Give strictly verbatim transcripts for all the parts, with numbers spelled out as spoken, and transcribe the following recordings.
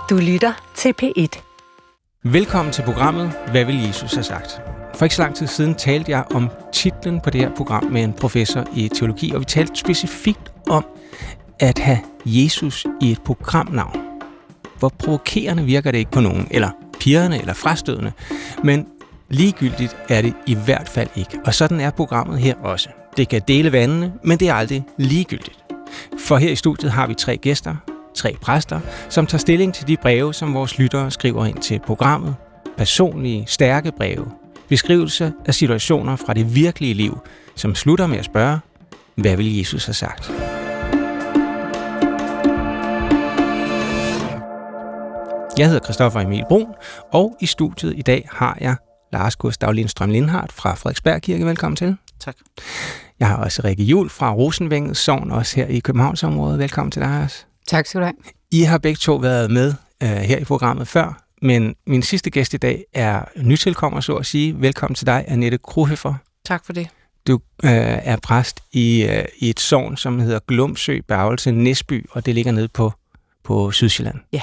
Du lytter til P et. Velkommen til programmet Hvad vil Jesus have sagt? For ikke så lang tid siden talte jeg om titlen på det her program med en professor i teologi, og vi talte specifikt om at have Jesus i et programnavn. Hvor provokerende virker det ikke på nogen, eller pirrende eller frastødende, men ligegyldigt er det i hvert fald ikke. Og sådan er programmet her også. Det kan dele vandene, men det er aldrig ligegyldigt. For her i studiet har vi tre gæster, tre præster, som tager stilling til de breve, som vores lyttere skriver ind til programmet. Personlige, stærke breve. Beskrivelse af situationer fra det virkelige liv, som slutter med at spørge, hvad vil Jesus have sagt? Jeg hedder Christoffer Emil Brun, og i studiet i dag har jeg Lars Gustav Lindstrøm Lindhardt fra Frederiksberg Kirke. Velkommen til. Tak. Jeg har også Rikke Juhl fra Rosenvænget Sogn, også her i Københavnsområdet. Velkommen til dig også. Tak skal du have. I har begge to været med uh, her i programmet før, men min sidste gæst i dag er nytilkommer, så at sige. Velkommen til dig, Annette Krohøfer. Tak for det. Du uh, er præst i, uh, i et sogn, som hedder Glumsø, Bærgelse, Næsby, og det ligger nede på, på Sydsjælland. Ja.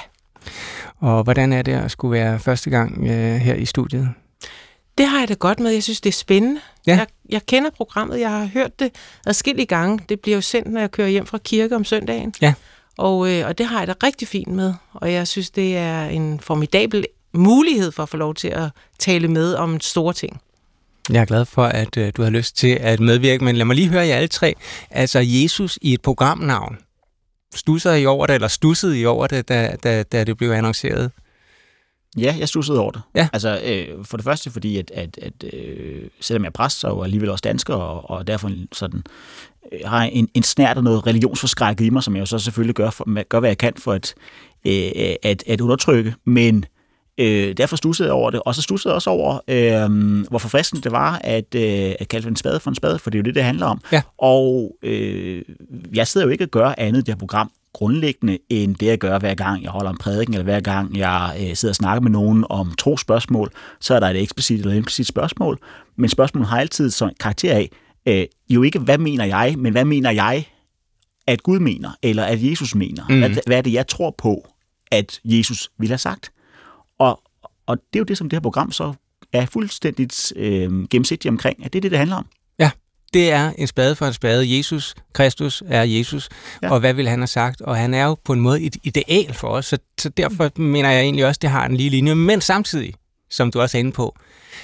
Og hvordan er det at skulle være første gang uh, her i studiet? Det har jeg det godt med. Jeg synes, det er spændende. Ja. Jeg, jeg kender programmet. Jeg har hørt det adskillige gange. Det bliver jo sendt, når jeg kører hjem fra kirke om søndagen. Ja. Og, øh, og det har jeg det rigtig fint med. Og jeg synes, det er en formidabel mulighed for at få lov til at tale med om store ting. Jeg er glad for, at øh, du har lyst til at medvirke, men lad mig lige høre jer alle tre. Altså Jesus i et programnavn. Stussede I over det, eller stussede I over det, da, da, da det blev annonceret? Ja, jeg stussede over det. Ja. Altså, øh, for det første fordi, at, at, at øh, selvom jeg er præst, så er jeg alligevel også dansker, og, og derfor sådan, øh, har en, en snært af noget religionsforskrækket i mig, som jeg jo så selvfølgelig gør, for, gør hvad jeg kan for at, øh, at, at undertrykke, men øh, derfor stussede jeg over det, og så stussede jeg også over, øh, hvor forfriskende det var, at, øh, at kalde en spade for en spade, for det er jo det, det handler om. Ja. Og øh, jeg sidder jo ikke og gør andet i det her program, grundlæggende end det at gøre hver gang jeg holder en prædiken, eller hver gang jeg øh, sidder og snakker med nogen om trospørgsmål, så er der et eksplicit eller implicit spørgsmål, men spørgsmålet har altid sådan karakter af, øh, jo ikke hvad mener jeg, men hvad mener jeg, at Gud mener, eller at Jesus mener. Mm. Hvad, hvad er det, jeg tror på, at Jesus ville have sagt? Og, og det er jo det, som det her program så er fuldstændigt øh, gennemsigtigt omkring, at det er det, det handler om. Ja. Det er en spade for en spade. Jesus, Kristus er Jesus, ja. Og hvad vil han have sagt? Og han er jo på en måde et ideal for os, så, så derfor mener jeg egentlig også, at det har en lige linje. Men samtidig, som du også er inde på,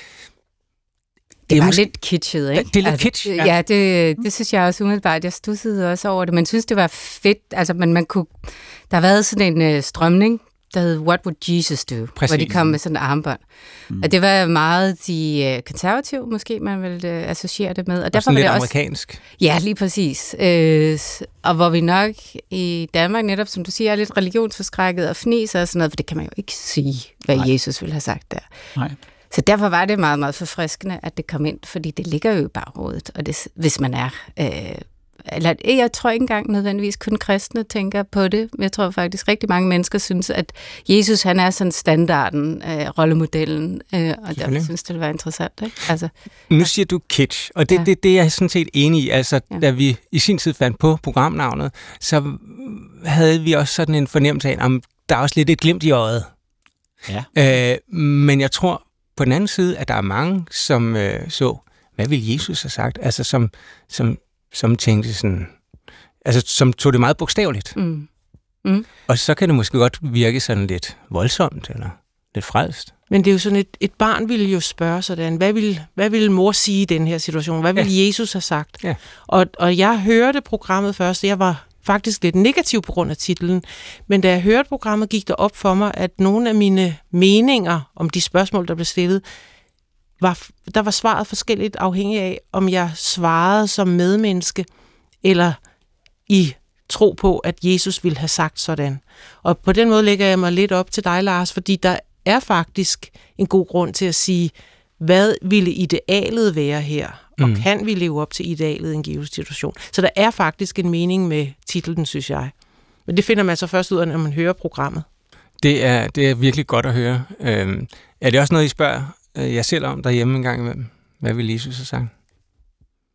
det, det var måske lidt kitschet, ikke? Det er lidt altså, kitsch, ja. Ja, det, det synes jeg også umiddelbart. Jeg stussede også over det, men synes, det var fedt. Altså, man, man kunne, der har været sådan en øh, strømning, der hed What Would Jesus Do? Præcis. Hvor de kom med sådan en armbånd. Mm. Og det var meget de øh, konservative, måske man ville øh, associere det med. Og, og derfor sådan var lidt det amerikansk. Også, ja, lige præcis. Øh, og hvor vi nok i Danmark netop, som du siger, er lidt religionsforskrækket og fniser og sådan noget, for det kan man jo ikke sige, hvad Nej. Jesus ville have sagt der. Nej. Så derfor var det meget, meget forfriskende, at det kom ind, fordi det ligger jo i baghovedet, og det, hvis man er... Øh, Eller, jeg tror ikke engang nødvendigvis kun kristne tænker på det. Jeg tror faktisk rigtig mange mennesker synes, at Jesus han er sådan standarden, øh, rollemodellen, øh, og derfor synes det var interessant. Ikke? Altså, nu siger du kitsch, og det, ja. det, det er jeg sådan set enig i. Altså, ja. Da vi i sin tid fandt på programnavnet, så havde vi også sådan en fornemmelse af, at der er også lidt et glimt i øjet. Ja. Øh, men jeg tror på den anden side, at der er mange, som øh, så, hvad vil Jesus have sagt? Altså som... som som tænkte sådan, altså som tog det meget bogstaveligt. Mm. Mm. Og så kan det måske godt virke sådan lidt voldsomt, eller lidt frelst. Men det er jo sådan, et, et barn ville jo spørge sådan, hvad ville, hvad ville mor sige i den her situation? Hvad ville ja. Jesus have sagt? Ja. Og, og jeg hørte programmet først, jeg var faktisk lidt negativ på grund af titlen, men da jeg hørte programmet, gik det op for mig, at nogle af mine meninger om de spørgsmål, der blev stillet, Var, der var svaret forskelligt afhængig af, om jeg svarede som medmenneske, eller i tro på, at Jesus ville have sagt sådan. Og på den måde lægger jeg mig lidt op til dig, Lars, fordi der er faktisk en god grund til at sige, hvad ville idealet være her? Og mm. kan vi leve op til idealet i en given situation? Så der er faktisk en mening med titlen, synes jeg. Men det finder man så først ud af, når man hører programmet. Det er, det er virkelig godt at høre. Øhm, er det også noget, I spørger jeg selv om derhjemme en gang imellem? Hvad vil Jesus have sagt?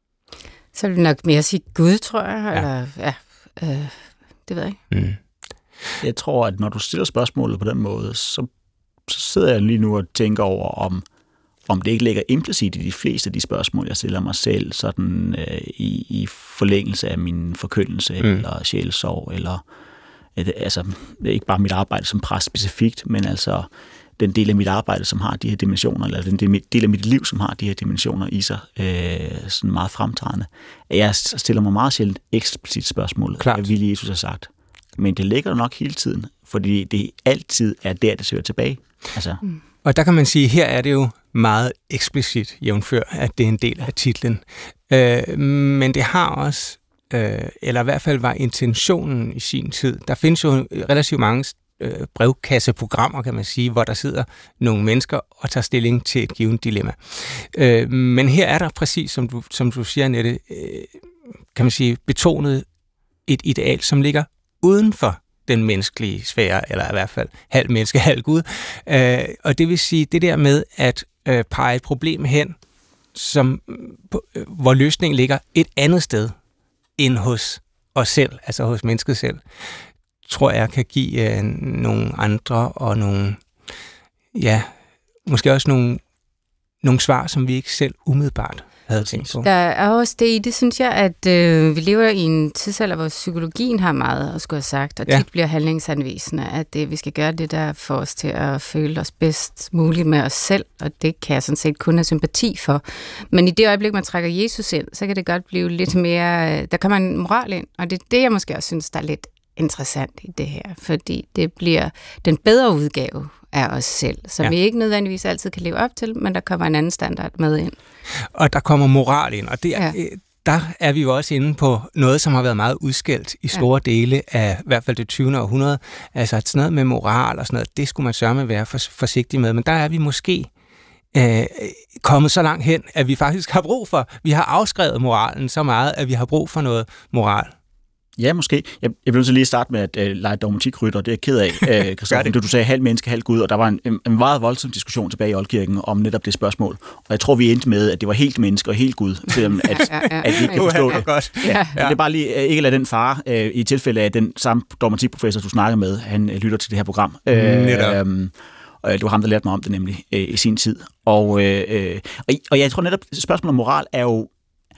Så vil det nok mere sige Gud, tror jeg. Ja. Eller, ja, øh, det ved jeg ikke. Mm. Jeg tror, at når du stiller spørgsmålet på den måde, så, så sidder jeg lige nu og tænker over, om, om det ikke ligger implicit i de fleste af de spørgsmål, jeg stiller mig selv, sådan øh, i, i forlængelse af min forkyndelse, mm. eller sjælsorg, eller øh, altså, det er ikke bare mit arbejde som præst specifikt, men altså den del af mit arbejde, som har de her dimensioner, eller den del af mit liv, som har de her dimensioner i sig, øh, sådan meget fremtrædende. Jeg stiller mig meget sjældent eksplicit spørgsmål, hvad ville Jesus have sagt? Men det ligger nok hele tiden, fordi det altid er der, det søger tilbage. Altså. Mm. Og der kan man sige, her er det jo meget eksplicit, jævnfør, at det er en del af titlen. Øh, men det har også, øh, eller i hvert fald var intentionen i sin tid, der findes jo relativt mange øh, brevkasseprogrammer, kan man sige, hvor der sidder nogle mennesker og tager stilling til et givet dilemma. Øh, men her er der præcis, som du, som du siger, Annette, øh, kan man sige, betonet et ideal, som ligger uden for den menneskelige sfære, eller i hvert fald halv menneske, halv Gud. Øh, og det vil sige, det der med at øh, pege et problem hen, som, øh, hvor løsningen ligger et andet sted end hos os selv, altså hos mennesket selv, tror jeg kan give øh, nogle andre og nogle, ja, måske også nogle, nogle svar, som vi ikke selv umiddelbart havde tænkt på. Der er også det i det, synes jeg, at øh, vi lever i en tidsalder, hvor psykologien har meget at skulle have sagt, og tit ja. bliver handlingsanvisende, at det, vi skal gøre det, der får os til at føle os bedst muligt med os selv, og det kan jeg sådan set kun have sympati for. Men i det øjeblik, man trækker Jesus ind, så kan det godt blive lidt mere, der kommer en moral ind, og det er det, jeg måske også synes, der er lidt interessant i det her, fordi det bliver den bedre udgave af os selv, som ja. vi ikke nødvendigvis altid kan leve op til, men der kommer en anden standard med ind. Og der kommer moral ind, og det er, ja. der er vi jo også inde på noget, som har været meget udskældt i store ja. dele af i hvert fald det tyvende århundrede. Altså at sådan noget med moral og sådan noget, det skulle man sørge være for, forsigtig med, men der er vi måske øh, kommet så langt hen, at vi faktisk har brug for, vi har afskrevet moralen så meget, at vi har brug for noget moral. Ja, måske. Jeg, jeg vil så lige starte med at uh, lege dogmatikrytter. Det er jeg ked af, uh, Christoffer. Du, du sagde halv menneske, halv Gud, og der var en, en, en meget voldsom diskussion tilbage i Oldkirken om netop det spørgsmål. Og jeg tror, vi endte med, at det var helt menneske og helt Gud, selvom at, ja, ja, ja. at vi ikke kan forstå det. Godt. Ja. Ja. Det er bare lige uh, ikke lade den fare, uh, i tilfælde af den samme dogmatikprofessor, du snakker med, han uh, lytter til det her program. Mm, uh, um, og det var ham, der lærte mig om det nemlig uh, i sin tid. Og, uh, og, og jeg tror netop, spørgsmålet om moral er jo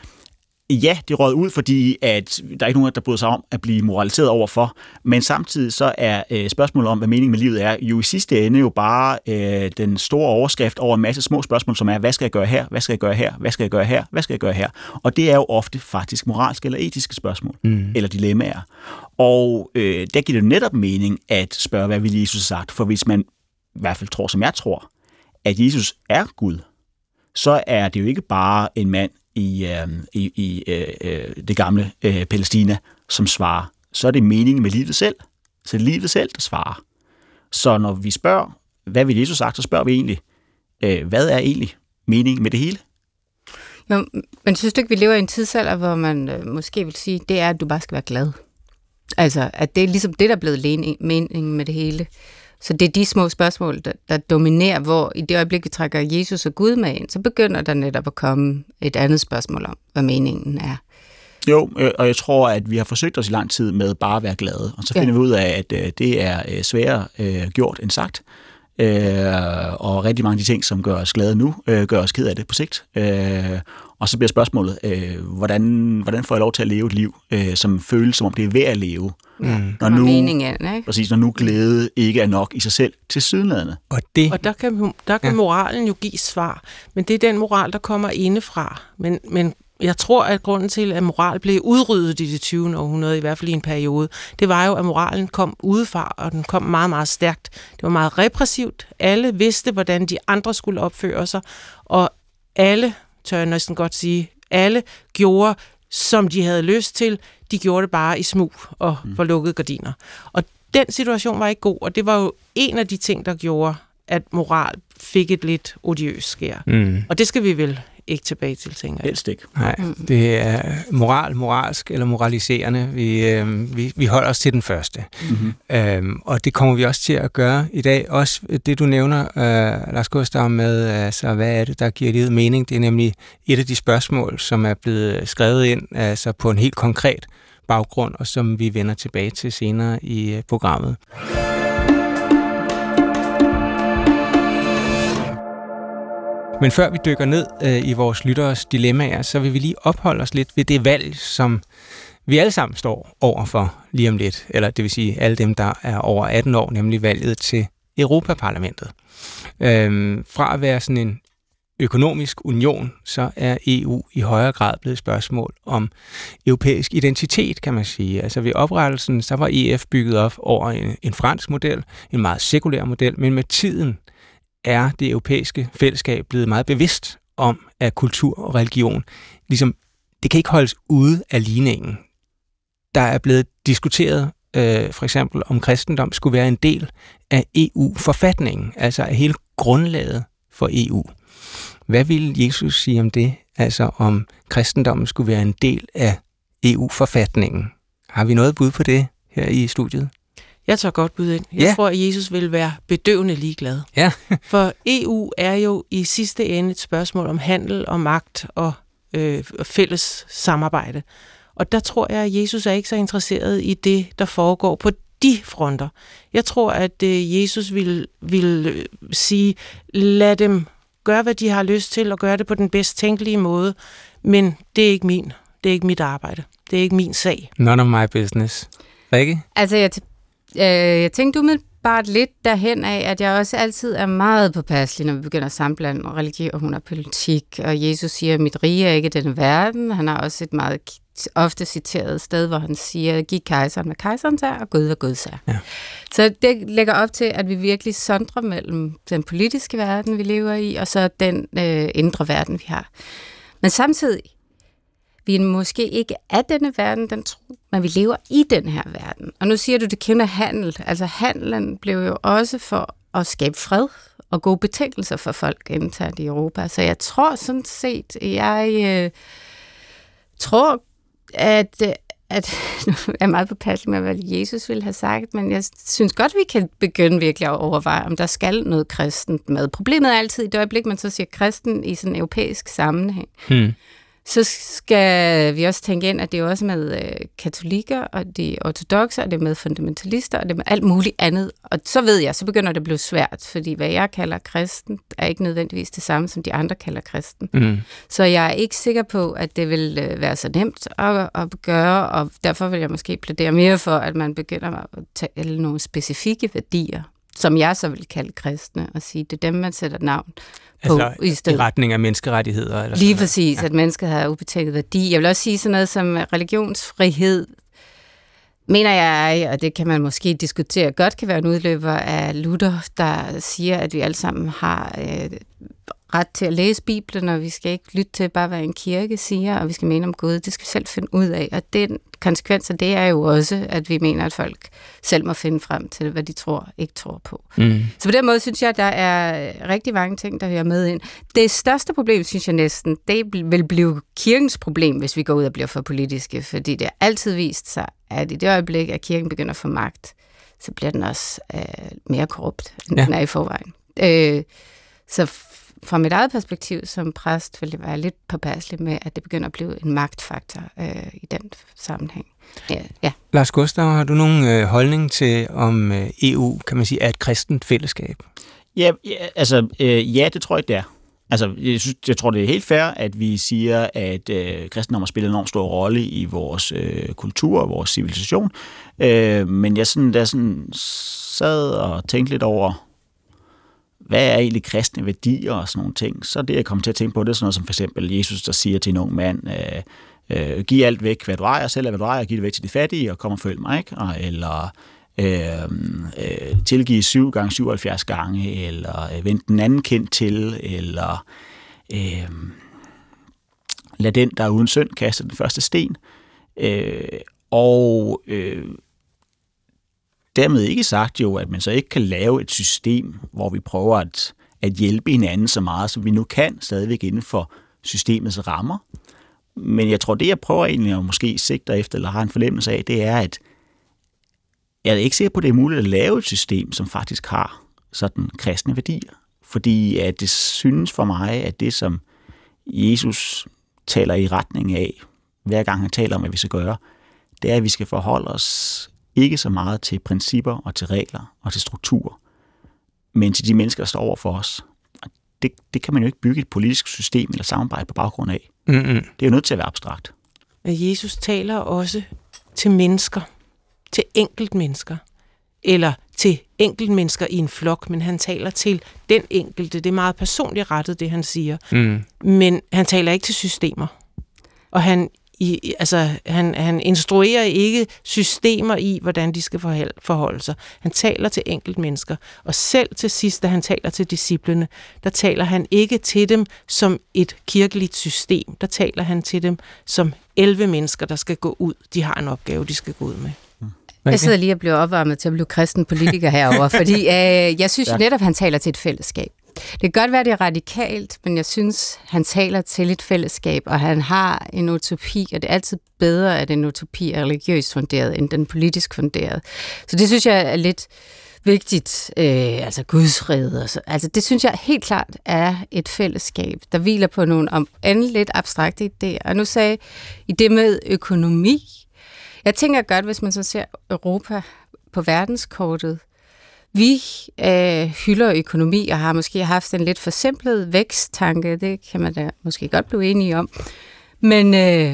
ja, det rød ud, fordi at der er ikke nogen, der bryder sig om at blive moraliseret overfor, men samtidig så er øh, spørgsmålet om, hvad meningen med livet er, jo i sidste ende jo bare øh, den store overskrift over en masse små spørgsmål, som er, hvad skal jeg gøre her, hvad skal jeg gøre her, hvad skal jeg gøre her, hvad skal jeg gøre her? Og det er jo ofte faktisk moralske eller etiske spørgsmål, mm. eller dilemmaer. Og øh, der giver det netop mening at spørge, hvad vil Jesus have sagt, for hvis man i hvert fald tror, som jeg tror, at Jesus er Gud, så er det jo ikke bare en mand i, øh, i, i øh, det gamle øh, Palæstina, som svarer. Så er det meningen med livet selv. Så det er livet selv, der svarer. Så når vi spørger, hvad vil Jesus sagt, så spørger vi egentlig, øh, hvad er egentlig meningen med det hele? Jo, men synes du ikke, vi lever i en tidsalder, hvor man øh, måske vil sige, det er, at du bare skal være glad? Altså, at det er ligesom det, der er blevet meningen med det hele. Så det er de små spørgsmål, der, der dominerer, hvor i det øjeblik, vi trækker Jesus og Gud med ind, så begynder der netop at komme et andet spørgsmål om, hvad meningen er. Jo, og jeg tror, at vi har forsøgt os i lang tid med bare at være glade, og så finder ja. vi ud af, at det er sværere gjort end sagt. Og rigtig mange af de ting, som gør os glade nu, gør os ked af det på sigt. Og så bliver spørgsmålet, hvordan, hvordan får jeg lov til at leve et liv, som føles, som om det er værd at leve? Mm. Når nu, meningen, ikke? Præcis, når nu glæde ikke er nok i sig selv til sydenladende. Og, det, og der kan, der kan ja. moralen jo give svar, men det er den moral, der kommer indefra. Men, men jeg tror, at grunden til, at moral blev udryddet i det tyvende århundrede, i hvert fald i en periode, det var jo, at moralen kom udefra, og den kom meget, meget stærkt. Det var meget repressivt. Alle vidste, hvordan de andre skulle opføre sig, og alle, tør jeg næsten godt sige, alle gjorde, som de havde lyst til. De gjorde det bare i smug og for lukkede gardiner. Og den situation var ikke god, og det var jo en af de ting, der gjorde, at moral fik et lidt odiøst skær. Mm. Og det skal vi vel ikke tilbage til, tænker jeg. Helst ikke. Nej, det er moral, moralsk eller moraliserende. Vi, øh, vi, vi holder os til den første. Mm-hmm. Øhm, og det kommer vi også til at gøre i dag. Også det, du nævner, øh, Lars Gustav, med, altså, hvad er det, der giver livet mening? Det er nemlig et af de spørgsmål, som er blevet skrevet ind altså, på en helt konkret baggrund, og som vi vender tilbage til senere i programmet. Men før vi dykker ned øh, i vores lytteres dilemmaer, så vil vi lige opholde os lidt ved det valg, som vi alle sammen står overfor lige om lidt. Eller det vil sige alle dem, der er over atten år, nemlig valget til Europaparlamentet. Øhm, fra at være sådan en økonomisk union, så er E U i højere grad blevet et spørgsmål om europæisk identitet, kan man sige. Altså ved oprettelsen, så var E F bygget op over en, en fransk model, en meget sekulær model, men med tiden er det europæiske fællesskab blevet meget bevidst om, at kultur og religion, ligesom, det kan ikke holdes ude af ligningen. Der er blevet diskuteret, øh, for eksempel, om kristendom skulle være en del af E U-forfatningen, altså af hele grundlaget for E U. Hvad ville Jesus sige om det, altså om kristendommen skulle være en del af E U-forfatningen? Har vi noget bud på det her i studiet? Jeg tager godt bud ind. Jeg ja. tror, at Jesus vil være bedøvende ligeglad. Ja. For E U er jo i sidste ende et spørgsmål om handel og magt og øh, fælles samarbejde. Og der tror jeg, at Jesus er ikke så interesseret i det, der foregår på de fronter. Jeg tror, at øh, Jesus vil, vil øh, sige, lad dem gøre, hvad de har lyst til, og gøre det på den bedst tænkelige måde, men det er ikke min. Det er ikke mit arbejde. Det er ikke min sag. None of my business. Rikke? Altså, jeg, t- øh, jeg tænkte umiddelbart lidt derhen af, at jeg også altid er meget påpasselig, når vi begynder at sammenblande religion og politik, og Jesus siger, at mit rige er ikke den verden. Han har også et meget ofte citeret sted, hvor han siger, giv kejseren, hvad kejseren tager, og Gud, hvad Gud tager. Ja. Så det lægger op til, at vi virkelig sondrer mellem den politiske verden, vi lever i, og så den øh, indre verden, vi har. Men samtidig, vi er måske ikke af denne verden, den tro, men vi lever i den her verden. Og nu siger du, det kun er handel. Altså handlen blev jo også for at skabe fred og gode betingelser for folk internt i Europa. Så jeg tror sådan set, jeg øh, tror, at, at nu er jeg meget påpasselig med, hvad Jesus ville have sagt, men jeg synes godt, vi kan begynde virkelig at overveje, om der skal noget kristent med. Problemet er altid i det øjeblik, man så siger kristen i sådan en europæisk sammenhæng. Hmm. Så skal vi også tænke ind, at det er også med øh, katolikker, og de ortodokser, og det er med fundamentalister, og det er med alt muligt andet. Og så ved jeg, så begynder det at blive svært, fordi hvad jeg kalder kristen, er ikke nødvendigvis det samme, som de andre kalder kristen. Mm. Så jeg er ikke sikker på, at det vil øh, være så nemt at, at gøre, og derfor vil jeg måske plædere mere for, at man begynder at tale nogle specifikke værdier, som jeg så vil kalde kristne, og sige, det er dem, man sætter navn på altså, i stedet. I retning af menneskerettigheder? Eller lige præcis, ja. At mennesket har ubetinget værdi. Jeg vil også sige sådan noget som religionsfrihed, mener jeg, og det kan man måske diskutere, godt kan være en udløber af Luther, der siger, at vi alle sammen har øh, ret til at læse Bibelen, og vi skal ikke lytte til bare, hvad en kirke siger, og vi skal mene om Gud. Det skal vi selv finde ud af. Og den konsekvens af det er jo også, at vi mener, at folk selv må finde frem til, hvad de tror, ikke tror på. Mm. Så på den måde synes jeg, at der er rigtig mange ting, der hører med ind. Det største problem, synes jeg næsten, det vil blive kirkens problem, hvis vi går ud og bliver for politiske, fordi det har altid vist sig, at i det øjeblik, at kirken begynder at få magt, så bliver den også øh, mere korrupt, end ja. Den er i forvejen. Øh, så fra mit eget perspektiv som præst vil det være lidt påpasselig med, at det begynder at blive en magtfaktor øh, i den sammenhæng. Ja, ja. Lars Gustav, har du nogen øh, holdning til, om øh, E U, kan man sige, er et kristent fællesskab? Ja, ja altså, øh, ja, det tror jeg, det er. Altså, jeg, synes, jeg tror, det er helt fair, at vi siger, at øh, kristendom har spillet en enormt stor rolle i vores øh, kultur og vores civilisation. Øh, men jeg sådan, der sådan sad og tænkte lidt over, hvad er egentlig kristne værdier og sådan nogle ting. Så det, jeg kom til at tænke på, det er sådan noget som for eksempel Jesus, der siger til en ung mand, øh, øh, giv alt væk, hvad du ejer, selv hvad du ejer, giv det væk til de fattige, og kom og følg mig, ikke? Og, eller øh, øh, tilgive syv gange syvoghalvfjerds gange, eller øh, vend den anden kind til, eller øh, lad den, der er uden synd, kaste den første sten. Øh, og øh, dermed ikke sagt jo, at man så ikke kan lave et system, hvor vi prøver at, at hjælpe hinanden så meget, som vi nu kan, stadigvæk inden for systemets rammer. Men jeg tror, det jeg prøver egentlig at måske sigter efter, eller har en fornemmelse af, det er, at jeg er ikke sikker på, at det er muligt at lave et system, som faktisk har sådan kristne værdier. Fordi at det synes for mig, at det, som Jesus taler i retning af, hver gang han taler om, hvad vi skal gøre, det er, at vi skal forholde os ikke så meget til principper og til regler og til strukturer, men til de mennesker, der står over for os. Det, det kan man jo ikke bygge et politisk system eller samarbejde på baggrund af. Mm-hmm. Det er jo nødt til at være abstrakt. Jesus taler også til mennesker, til enkeltmennesker, eller til enkeltmennesker i en flok, men han taler til den enkelte. Det er meget personligt rettet, det han siger. Mm. Men han taler ikke til systemer. Og han, i, altså, han, han instruerer ikke systemer i, hvordan de skal forholde sig. Han taler til enkeltmennesker. Og selv til sidst, da han taler til disciplene, der taler han ikke til dem som et kirkeligt system. Der taler han til dem som elleve mennesker, der skal gå ud. De har en opgave, de skal gå ud med. Jeg sidder lige og bliver opvarmet til at blive kristen politiker herover, fordi øh, jeg synes jo netop, han taler til et fællesskab. Det kan godt være, det er radikalt, men jeg synes, han taler til et fællesskab, og han har en utopi, og det er altid bedre, at en utopi er religiøst funderet, end den politisk funderet. Så det synes jeg er lidt vigtigt, øh, altså Guds rede. Altså, altså det synes jeg helt klart er et fællesskab, der hviler på nogle om end lidt abstrakte idéer. Og nu sagde I det med økonomi. Jeg tænker godt, hvis man så ser Europa på verdenskortet. Vi øh, hylder økonomi og har måske haft en lidt forsimplet væksttanke. Det kan man da måske godt blive enige om. Men, øh,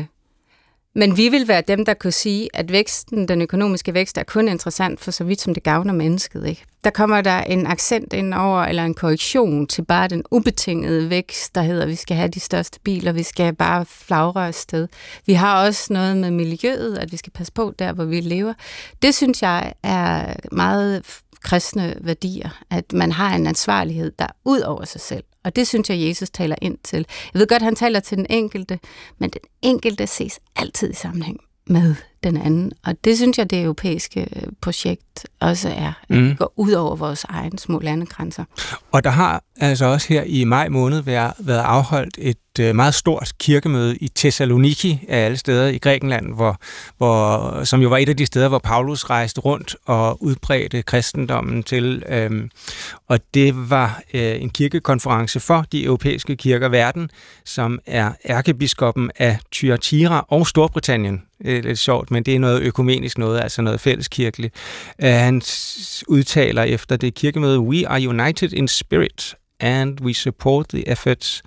men vi vil være dem, der kunne sige, at væksten, den økonomiske vækst er kun interessant for så vidt, som det gavner mennesket. Ikke? Der kommer der en accent ind over, eller en korrektion til bare den ubetingede vækst, der hedder, at vi skal have de største biler, vi skal bare flagre afsted. Vi har også noget med miljøet, at vi skal passe på der, hvor vi lever. Det synes jeg er meget kristne værdier, at man har en ansvarlighed, der er ud over sig selv. Og det synes jeg, Jesus taler ind til. Jeg ved godt, han taler til den enkelte, men den enkelte ses altid i sammenhæng med den anden. Og det synes jeg, det europæiske projekt også er. At mm. vi går ud over vores egen små landegrænser. Og der har altså også her i maj måned været, været afholdt et meget stort kirkemøde i Thessaloniki af alle steder i Grækenland, hvor, hvor, som jo var et af de steder, hvor Paulus rejste rundt og udbredte kristendommen til. Øhm, og det var øh, en kirkekonference for de europæiske kirker verden, som er ærkebiskoppen af Thyatira og Storbritannien. Det er lidt sjovt, men det er noget økumenisk noget, altså noget fælleskirkeligt. Uh, han udtaler efter det kirkemøde, "We are united in spirit, and we support the efforts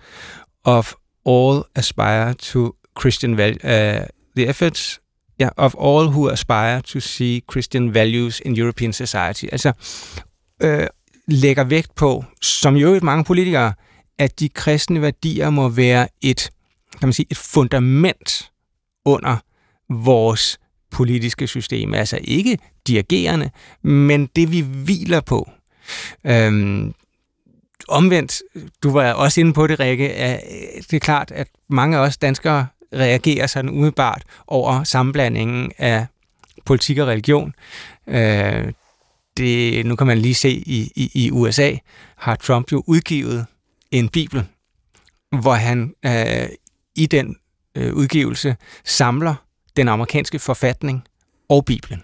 of all aspire to Christian values, uh, the efforts yeah, of all who aspire to see Christian values in European society." Altså øh, lægger vægt på, som jo et mange politikere, at de kristne værdier må være et, kan man sige, et fundament under vores politiske system. Altså ikke dirigerende, men det vi hviler på. Øhm, omvendt, du var også inde på det, Rikke, at det er klart, at mange af os danskere reagerer sådan umiddelbart over sammenblandingen af politik og religion. Øh, det, nu kan man lige se, i, i, i U S A har Trump jo udgivet en bibel, hvor han øh, i den øh, udgivelse samler den amerikanske forfatning og Bibelen.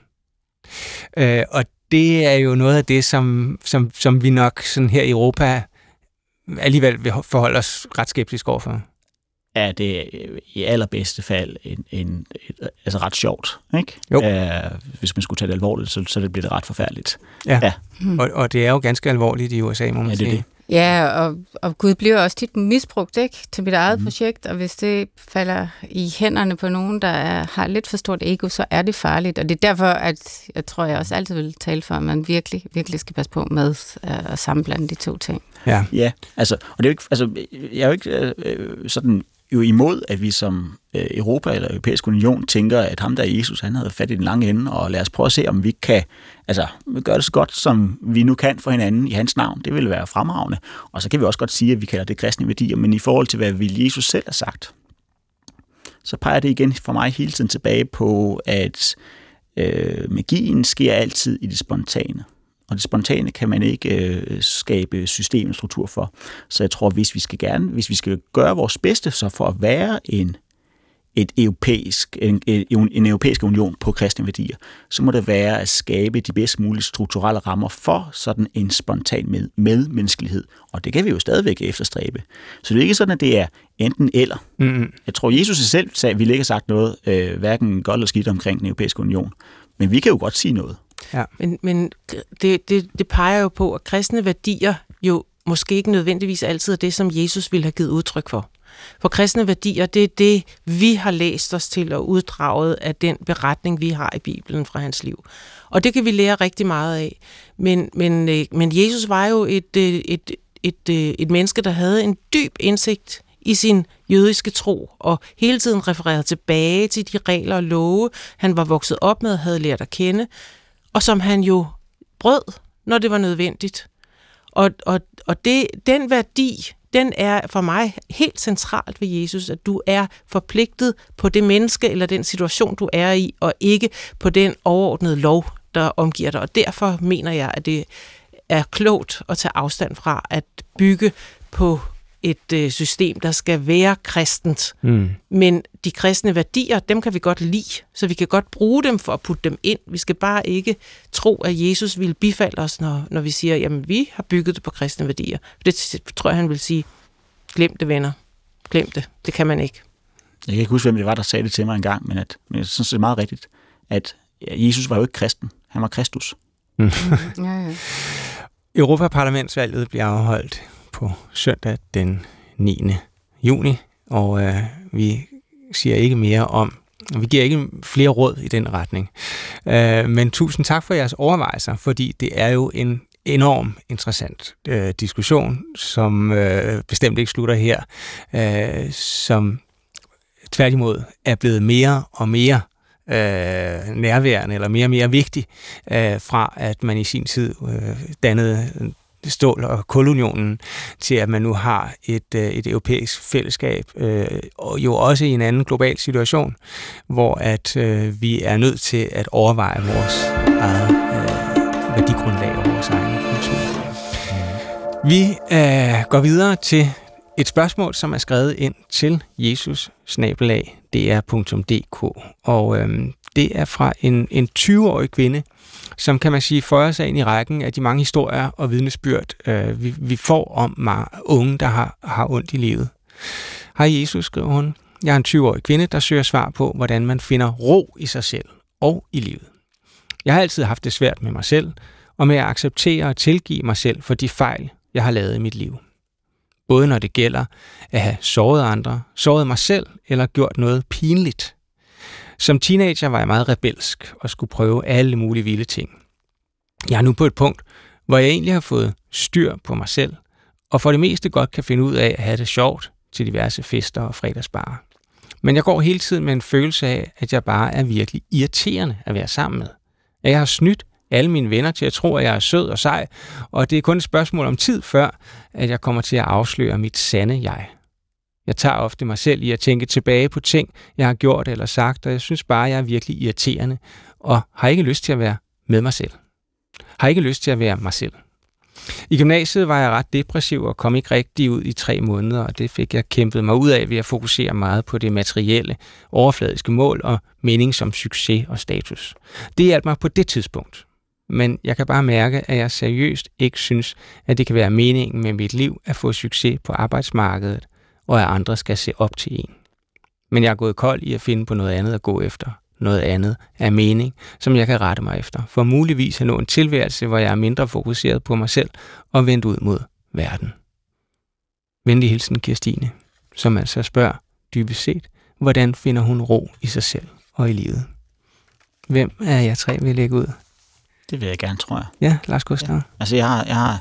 Øh, og det er jo noget af det, som, som, som vi nok sådan her i Europa alligevel vil forholde os ret skeptisk overfor. Er det i allerbedste fald en, en, et, altså ret sjovt, ikke? Jo. Æh, hvis man skulle tage det alvorligt, så, så det bliver det ret forfærdeligt. Ja, ja. Hmm. Og, og det er jo ganske alvorligt i U S A, må man ja, sige. Det det. Ja, og, og Gud bliver også tit misbrugt, ikke, til mit eget mm. projekt, og hvis det falder i hænderne på nogen, der er, har lidt for stort ego, så er det farligt, og det er derfor, at jeg tror, jeg også altid vil tale for, at man virkelig, virkelig skal passe på med uh, at sammenblande de to ting. Ja, ja, altså, og det er jo ikke, altså, jeg er jo ikke øh, sådan jo imod, at vi som øh, Europa eller Europæisk Union tænker, at ham der Jesus, han havde fat i den lange ende, og lad os prøve at se, om vi kan altså, gøre det så godt, som vi nu kan for hinanden i hans navn. Det vil være fremragende. Og så kan vi også godt sige, at vi kalder det kristne værdier, men i forhold til, hvad vil Jesus selv har sagt, så peger det igen for mig hele tiden tilbage på, at øh, magien sker altid i det spontane. Og det spontane kan man ikke øh, skabe system og struktur for. Så jeg tror, hvis vi skal gerne, hvis vi skal gøre vores bedste så for at være en, et europæisk, en, en, en europæisk union på kristne værdier, så må det være at skabe de bedst mulige strukturelle rammer for sådan en spontan med, medmenneskelighed. Og det kan vi jo stadigvæk efterstræbe. Så det er ikke sådan, at det er enten eller. Mm-hmm. Jeg tror, Jesus selv sagde, vi ikke har sagt noget, øh, hverken godt eller skidt omkring den europæiske union. Men vi kan jo godt sige noget. Ja. Men, men det, det, det peger jo på, at kristne værdier jo måske ikke nødvendigvis altid er det, som Jesus ville have givet udtryk for. For kristne værdier, det er det, vi har læst os til og uddraget af den beretning, vi har i Bibelen fra hans liv. Og det kan vi lære rigtig meget af. Men, men, men Jesus var jo et, et, et, et, et menneske, der havde en dyb indsigt i sin jødiske tro, og hele tiden refererede tilbage til de regler og love, han var vokset op med og havde lært at kende, og som han jo brød, når det var nødvendigt. Og, og, og det, den værdi, den er for mig helt centralt ved Jesus, at du er forpligtet på det menneske eller den situation, du er i, og ikke på den overordnede lov, der omgiver dig. Og derfor mener jeg, at det er klogt at tage afstand fra at bygge på et øh, system, der skal være kristent. Mm. Men de kristne værdier, dem kan vi godt lide, så vi kan godt bruge dem for at putte dem ind. Vi skal bare ikke tro, at Jesus vil bifalde os, når, når vi siger, jamen vi har bygget det på kristne værdier. Det tror jeg, han vil sige, glem det, venner. Glem det. Det kan man ikke. Jeg kan ikke huske, hvem det var, der sagde det til mig engang, men, at, men jeg synes, det er meget rigtigt, at Jesus var jo ikke kristen. Han var Kristus. Mm. ja, ja. Europaparlamentsvalget bliver afholdt på søndag den niende juni, og øh, vi siger ikke mere om, vi giver ikke flere råd i den retning. Øh, men tusind tak for jeres overvejelser, fordi det er jo en enormt interessant øh, diskussion, som øh, bestemt ikke slutter her, øh, som tværtimod er blevet mere og mere øh, nærværende, eller mere og mere vigtig, øh, fra at man i sin tid øh, dannede stål- og kulunionen, til at man nu har et, et europæisk fællesskab, øh, og jo også i en anden global situation, hvor at øh, vi er nødt til at overveje vores eget øh, værdigrundlag og vores egen kultur. Vi øh, går videre til et spørgsmål, som er skrevet ind til jesus bindestreg d r punktum d k, og øh, det er fra en, en tyve-årig kvinde, som kan man sige føjer sig ind i rækken af de mange historier og vidnesbyrd, øh, vi, vi får om mange unge, der har, har ondt i livet. Hej Jesus, skriver hun. Jeg er en tyve-årig kvinde, der søger svar på, hvordan man finder ro i sig selv og i livet. Jeg har altid haft det svært med mig selv, og med at acceptere og tilgive mig selv for de fejl, jeg har lavet i mit liv. Både når det gælder at have såret andre, såret mig selv eller gjort noget pinligt. Som teenager var jeg meget rebelsk og skulle prøve alle mulige vilde ting. Jeg er nu på et punkt, hvor jeg egentlig har fået styr på mig selv, og for det meste godt kan finde ud af at have det sjovt til diverse fester og fredagsbarer. Men jeg går hele tiden med en følelse af, at jeg bare er virkelig irriterende at være sammen med. At jeg har snydt alle mine venner til at tro, at jeg er sød og sej, og det er kun et spørgsmål om tid før, at jeg kommer til at afsløre mit sande jeg. Jeg tager ofte mig selv i at tænke tilbage på ting, jeg har gjort eller sagt, og jeg synes bare, at jeg er virkelig irriterende, og har ikke lyst til at være med mig selv. Har ikke lyst til at være mig selv. I gymnasiet var jeg ret depressiv og kom ikke rigtig ud i tre måneder, og det fik jeg kæmpet mig ud af ved at fokusere meget på det materielle, overfladiske mål og mening som succes og status. Det hjalp mig på det tidspunkt. Men jeg kan bare mærke, at jeg seriøst ikke synes, at det kan være meningen med mit liv at få succes på arbejdsmarkedet, og at andre skal se op til en. Men jeg er gået kold i at finde på noget andet at gå efter. Noget andet af mening, som jeg kan rette mig efter. For muligvis at nå en tilværelse, hvor jeg er mindre fokuseret på mig selv og vendt ud mod verden. Venlig hilsen Kirstine, som altså spørger dybest set, hvordan finder hun ro i sig selv og i livet. Hvem er jeg tre vil lægge ud? Det vil jeg gerne, tror jeg. Ja, Lars Gustav. Ja. Altså, jeg har... Jeg har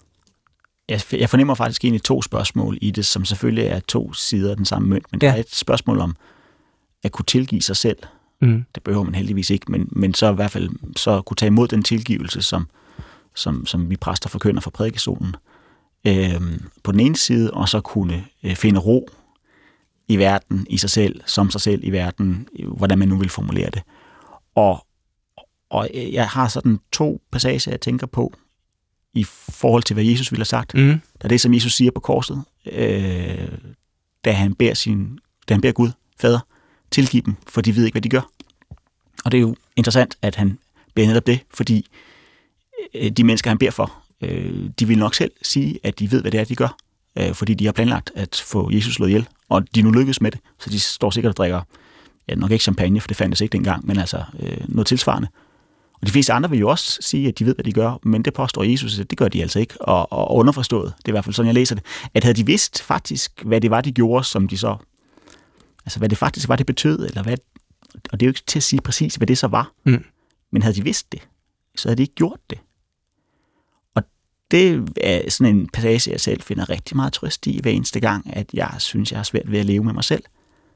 Jeg fornemmer faktisk egentlig to spørgsmål i det, som selvfølgelig er to sider af den samme mønt, men ja. Der er et spørgsmål om at kunne tilgive sig selv. Mm. Det behøver man heldigvis ikke, men, men så i hvert fald så kunne tage imod den tilgivelse, som, som, som vi præster forkynder fra prædikestolen. Øhm, på den ene side, og så kunne øh, finde ro i verden, i sig selv, som sig selv i verden, hvordan man nu vil formulere det. Og, og jeg har sådan to passager, jeg tænker på, i forhold til, hvad Jesus ville have sagt. Mm. Der er det, som Jesus siger på korset, øh, da, han beder sin, da han beder Gud, Fader, tilgive dem, for de ved ikke, hvad de gør. Og det er jo interessant, at han beder netop det, fordi de mennesker, han beder for, de vil nok selv sige, at de ved, hvad det er, de gør, fordi de har planlagt at få Jesus slået ihjel, og de nu lykkes med det, så de står sikkert og drikker, ja, nok ikke champagne, for det fandtes ikke dengang, men altså noget tilsvarende. Og de fleste andre vil jo også sige, at de ved, hvad de gør, men det påstår Jesus, at det gør de altså ikke, og, og underforstået, det er i hvert fald sådan, jeg læser det, at havde de vidst faktisk, hvad det var, de gjorde, som de så, altså hvad det faktisk var, det betød, eller hvad, og det er jo ikke til at sige præcis, hvad det så var, mm. men havde de vidst det, så havde de ikke gjort det. Og det er sådan en passage, jeg selv finder rigtig meget trøst i, hver eneste gang, at jeg synes, jeg har svært ved at leve med mig selv.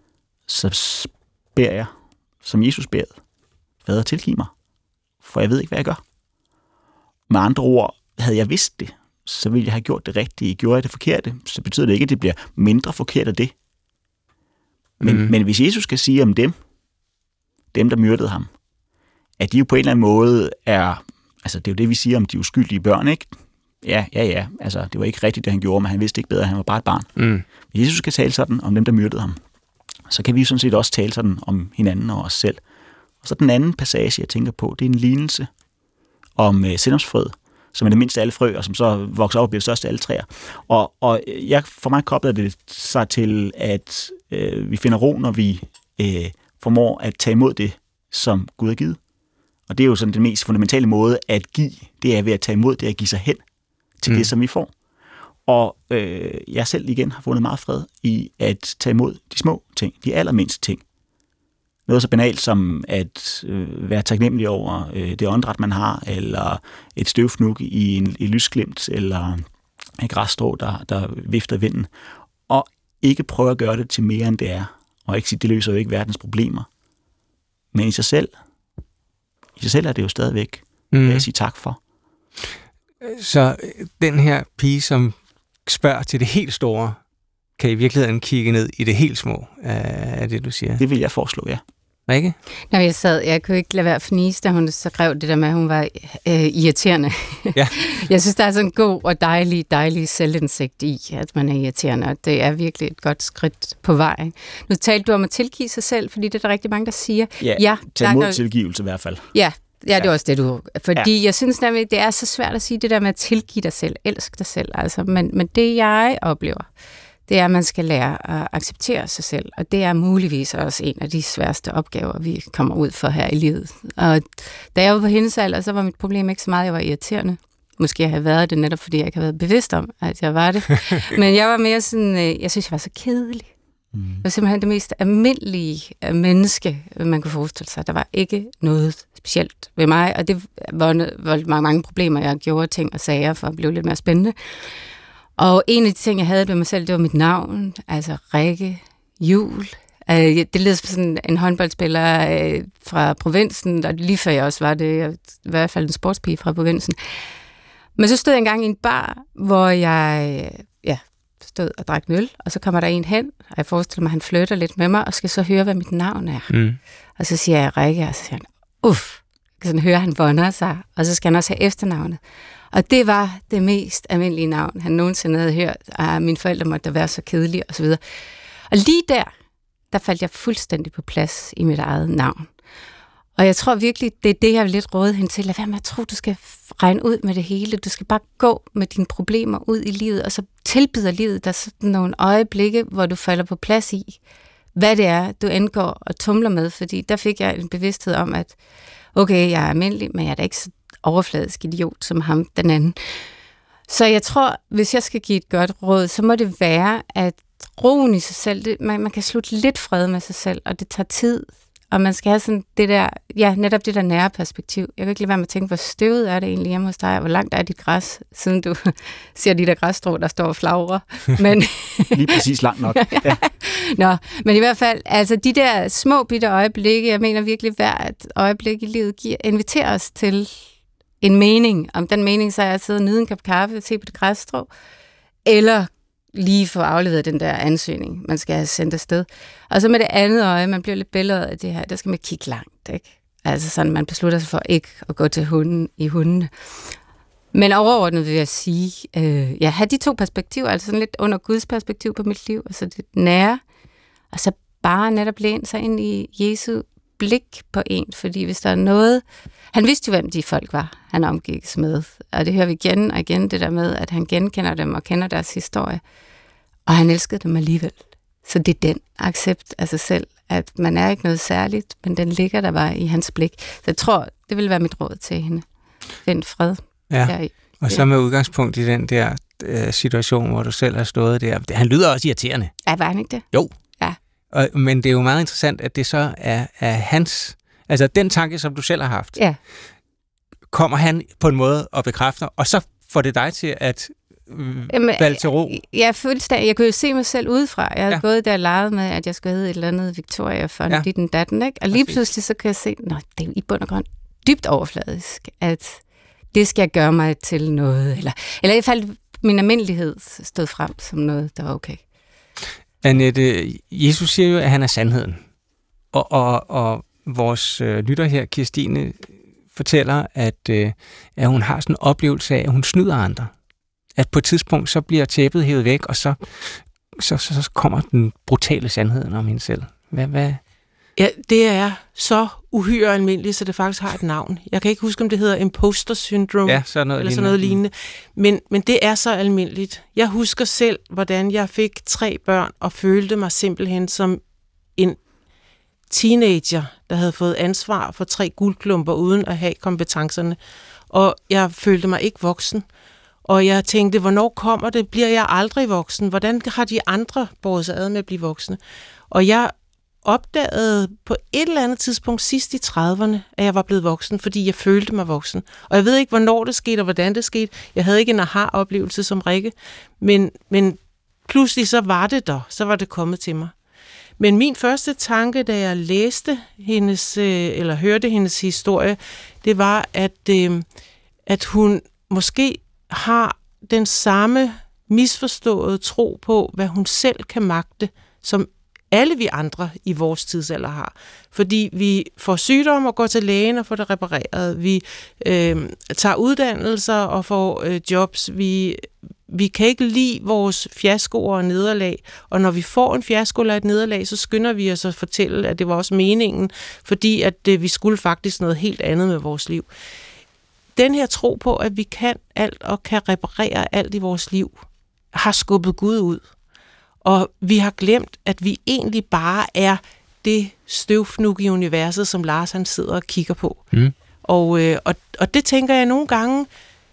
Så beder jeg, som Jesus beder, Fader, tilgiv mig, for jeg ved ikke, hvad jeg gør. Med andre ord, havde jeg vidst det, så ville jeg have gjort det rigtige. Gjorde jeg det forkerte, så betyder det ikke, at det bliver mindre forkert af det. Men, mm. men hvis Jesus kan sige om dem, dem, der myrdede ham, at de jo på en eller anden måde er, altså det er jo det, vi siger om de uskyldige børn, ikke? Ja, ja, ja, altså det var ikke rigtigt, det han gjorde, men han vidste ikke bedre, han var bare et barn. Mm. Hvis Jesus kan tale sådan om dem, der myrdede ham, så kan vi jo sådan set også tale sådan om hinanden og os selv. Og så den anden passage, jeg tænker på, det er en lignelse om øh, sennepsfrøet, som er det mindste af alle frø, og som så vokser op og bliver det største af alle træer. Og, og jeg, for mig kobler det sig til, at øh, vi finder ro, når vi øh, formår at tage imod det, som Gud har givet. Og det er jo sådan den mest fundamentale måde at give, det er ved at tage imod det, at give sig hen til mm. det, som vi får. Og øh, jeg selv igen har fundet meget fred i at tage imod de små ting, de allermindste ting. Noget så banalt som at øh, være taknemmelig over øh, det åndedræt, man har, eller et støvfnug i en i lysglimt, eller et græsstrå, der, der vifter vinden. Og ikke prøve at gøre det til mere, end det er. Og ikke sige, det løser jo ikke verdens problemer. Men i sig selv, i sig selv er det jo stadigvæk, mm. hvad jeg siger tak for. Så den her pige, som spørger til det helt store, kan i virkeligheden kigge ned i det helt små, af det, du siger? Det vil jeg foreslå, ja. Rikke? Når jeg sad, jeg kunne ikke lade være at fnise, da hun så skrev det der med, at hun var øh, irriterende. Ja. Jeg synes, der er sådan en god og dejlig, dejlig selvindsigt i, at man er irriterende, og det er virkelig et godt skridt på vejen. Nu talte du om at tilgive sig selv, fordi det er der rigtig mange, der siger. Ja, ja tag imod tilgivelse i hvert fald. Ja, ja, det er også det, du... Fordi ja. Jeg synes nemlig, det er så svært at sige det der med at tilgive dig selv, elsk dig selv, altså. Men, men det, jeg oplever, det er, at man skal lære at acceptere sig selv, og det er muligvis også en af de sværeste opgaver, vi kommer ud for her i livet. Og da jeg var på hendes alder, så var mit problem ikke så meget, at jeg var irriterende. Måske har jeg været det netop, fordi jeg ikke har været bevidst om, at jeg var det. Men jeg var mere sådan, jeg synes, jeg var så kedelig. Mm. Jeg var simpelthen det mest almindelige menneske, man kunne forestille sig. Der var ikke noget specielt ved mig, og det var, var mange, mange problemer, jeg gjorde ting og sager for at blive lidt mere spændende. Og en af de ting, jeg havde ved mig selv, det var mit navn, altså Rikke Juhl. Det lød som sådan en håndboldspiller fra provinsen, og lige før jeg også var det, i hvert fald en sportspige fra provinsen. Men så stod jeg engang i en bar, hvor jeg ja, stod og drak øl, og så kommer der en hen, og jeg forestiller mig, at han flytter lidt med mig, og skal så høre, hvad mit navn er. Mm. Og så siger jeg Rikke, og så siger han, uff, jeg kan sådan høre, at han vonder sig, og så skal han også have efternavnet. Og det var det mest almindelige navn, han nogensinde havde hørt, at mine forældre måtte da være så kedelige osv. Og lige der, der faldt jeg fuldstændig på plads i mit eget navn. Og jeg tror virkelig, det er det, jeg vil lidt råde hende til. Lad være med at tro, du skal regne ud med det hele. Du skal bare gå med dine problemer ud i livet, og så tilbyder livet dig sådan nogle øjeblikke, hvor du falder på plads i, hvad det er, du indgår og tumler med. Fordi der fik jeg en bevidsthed om, at okay, jeg er almindelig, men jeg er da ikke så overfladisk idiot som ham, den anden. Så jeg tror, hvis jeg skal give et godt råd, så må det være, at roen i sig selv, det, man, man kan slutte lidt fred med sig selv, og det tager tid, og man skal have sådan det der, ja, netop det der nære perspektiv. Jeg kan ikke lade være med at tænke, hvor støvet er det egentlig hjemme hos dig, og hvor langt er dit græs, siden du ser de der græsstrå, der står og flagrer. Men lige præcis langt nok. Ja. Nå, men i hvert fald, altså de der små bitte øjeblikke, jeg mener virkelig, hvert øjeblik i livet giver, inviterer os til en mening. Om den mening, så er jeg at sidde og nyde en kop kaffe og se på det græsstrå, eller lige få afleveret den der ansøgning, man skal have sendt afsted. Og så med det andet øje, man bliver lidt billedet af det her, der skal man kigge langt, ikke? Altså sådan, man beslutter sig for ikke at gå til hunden i hundene. Men overordnet vil jeg sige, øh, ja, have de to perspektiver, altså sådan lidt under Guds perspektiv på mit liv, altså det nære, og så bare netop læne sig ind i Jesu blik på en, fordi hvis der er noget... Han vidste jo, hvem de folk var, han omgikkes med, og det hører vi igen og igen, det der med, at han genkender dem og kender deres historie, og han elskede dem alligevel. Så det er den accept af sig selv, at man er ikke noget særligt, men den ligger der bare i hans blik. Så jeg tror, det vil være mit råd til hende. Find fred. Ja, deri. Og så med udgangspunkt i den der øh, situation, hvor du selv har stået der. Han lyder også irriterende. Ja, var han ikke det? Jo. Ja. Og, men det er jo meget interessant, at det så er, er hans... Altså den tanke, som du selv har haft, ja. kommer han på en måde og bekræfter, og så får det dig til at Jamen, valge til ro. Ja, fuldstændig. Jeg kunne jo se mig selv udefra. Jeg havde ja. gået der og leget med, at jeg skulle hedde et eller andet Victoria for ja. dit and datten, ikke? Og lige Præcis. pludselig så kan jeg se, nå, det er i bund og grund dybt overfladisk, at det skal gøre mig til noget, eller, eller i hvert fald min almindelighed stod frem som noget, der var okay. Annette, Jesus siger jo, at han er sandheden. Og, og, og vores øh, lytter her, Kirstine, fortæller, at, øh, at hun har sådan en oplevelse af, at hun snyder andre. At på et tidspunkt, så bliver tæppet hævet væk, og så, så, så, så kommer den brutale sandhed om hende selv. Hvad, hvad? Ja, det er så uhyre almindeligt, så det faktisk har et navn. Jeg kan ikke huske, om det hedder imposter syndrome, ja, sådan noget eller lignende. sådan noget lignende. Men, men det er så almindeligt. Jeg husker selv, hvordan jeg fik tre børn, og følte mig simpelthen som en teenager, der havde fået ansvar for tre guldklumper, uden at have kompetencerne. Og jeg følte mig ikke voksen. Og jeg tænkte, hvornår kommer det? Bliver jeg aldrig voksen? Hvordan har de andre båret sig ad med at blive voksne? Og jeg opdagede på et eller andet tidspunkt sidst i trediverne, at jeg var blevet voksen, fordi jeg følte mig voksen. Og jeg ved ikke, hvornår det skete, og hvordan det skete. Jeg havde ikke en aha-oplevelse som Rikke, men, men pludselig så var det der. Så var det kommet til mig. Men min første tanke, da jeg læste hendes, eller hørte hendes historie, det var, at, at hun måske har den samme misforståede tro på, hvad hun selv kan magte, som alle vi andre i vores tidsalder har. Fordi vi får sygdom og går til lægen og får det repareret. Vi øh, tager uddannelser og får øh, jobs. Vi, vi kan ikke lide vores fiaskoer og nederlag. Og når vi får en fiasko eller et nederlag, så skynder vi os at fortælle, at det var også meningen, fordi at øh, vi skulle faktisk noget helt andet med vores liv. Den her tro på, at vi kan alt og kan reparere alt i vores liv, har skubbet Gud ud. Og vi har glemt, at vi egentlig bare er det støvfnug i universet, som Lars han sidder og kigger på. Mm. Og, øh, og, og det tænker jeg nogle gange,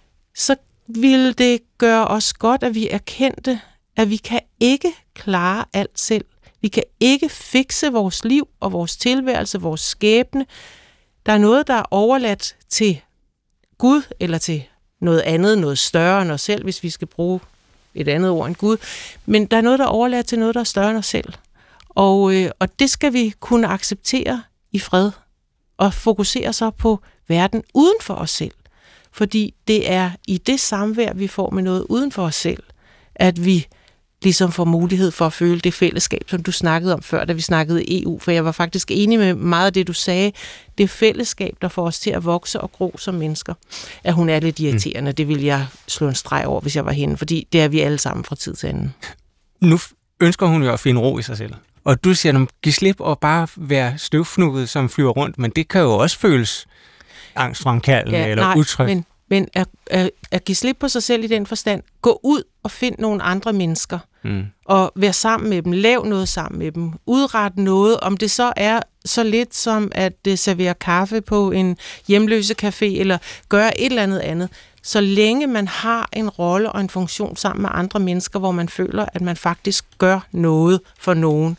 så vil det gøre os godt, at vi erkendte, at vi kan ikke klare alt selv. Vi kan ikke fikse vores liv og vores tilværelse, vores skæbne. Der er noget, der er overladt til Gud, eller til noget andet, noget større end os selv, hvis vi skal bruge et andet ord end Gud. Men der er noget, der er overladt til noget, der er større end os selv. Og, øh, og det skal vi kunne acceptere i fred, og fokusere så på verden uden for os selv. Fordi det er i det samvær, vi får med noget uden for os selv, at vi ligesom får mulighed for at føle det fællesskab, som du snakkede om før, da vi snakkede E U, for jeg var faktisk enig med meget af det, du sagde. Det fællesskab, der får os til at vokse og gro som mennesker. At hun er lidt irriterende, mm. det vil jeg slå en streg over, hvis jeg var hende, fordi det er vi alle sammen fra tid til anden. Nu ønsker hun jo at finde ro i sig selv. Og du siger, giv slip og bare være støvfnugget, som flyver rundt, men det kan jo også føles angstfremkaldende ja, eller nej, utryg. Men, men at, at, at give slip på sig selv i den forstand, gå ud og find nogle andre mennesker, mm. og være sammen med dem, lav noget sammen med dem, udret noget, om det så er så lidt som at uh, servere kaffe på en hjemløse café, eller gøre et eller andet andet. Så længe man har en rolle og en funktion sammen med andre mennesker, hvor man føler, at man faktisk gør noget for nogen,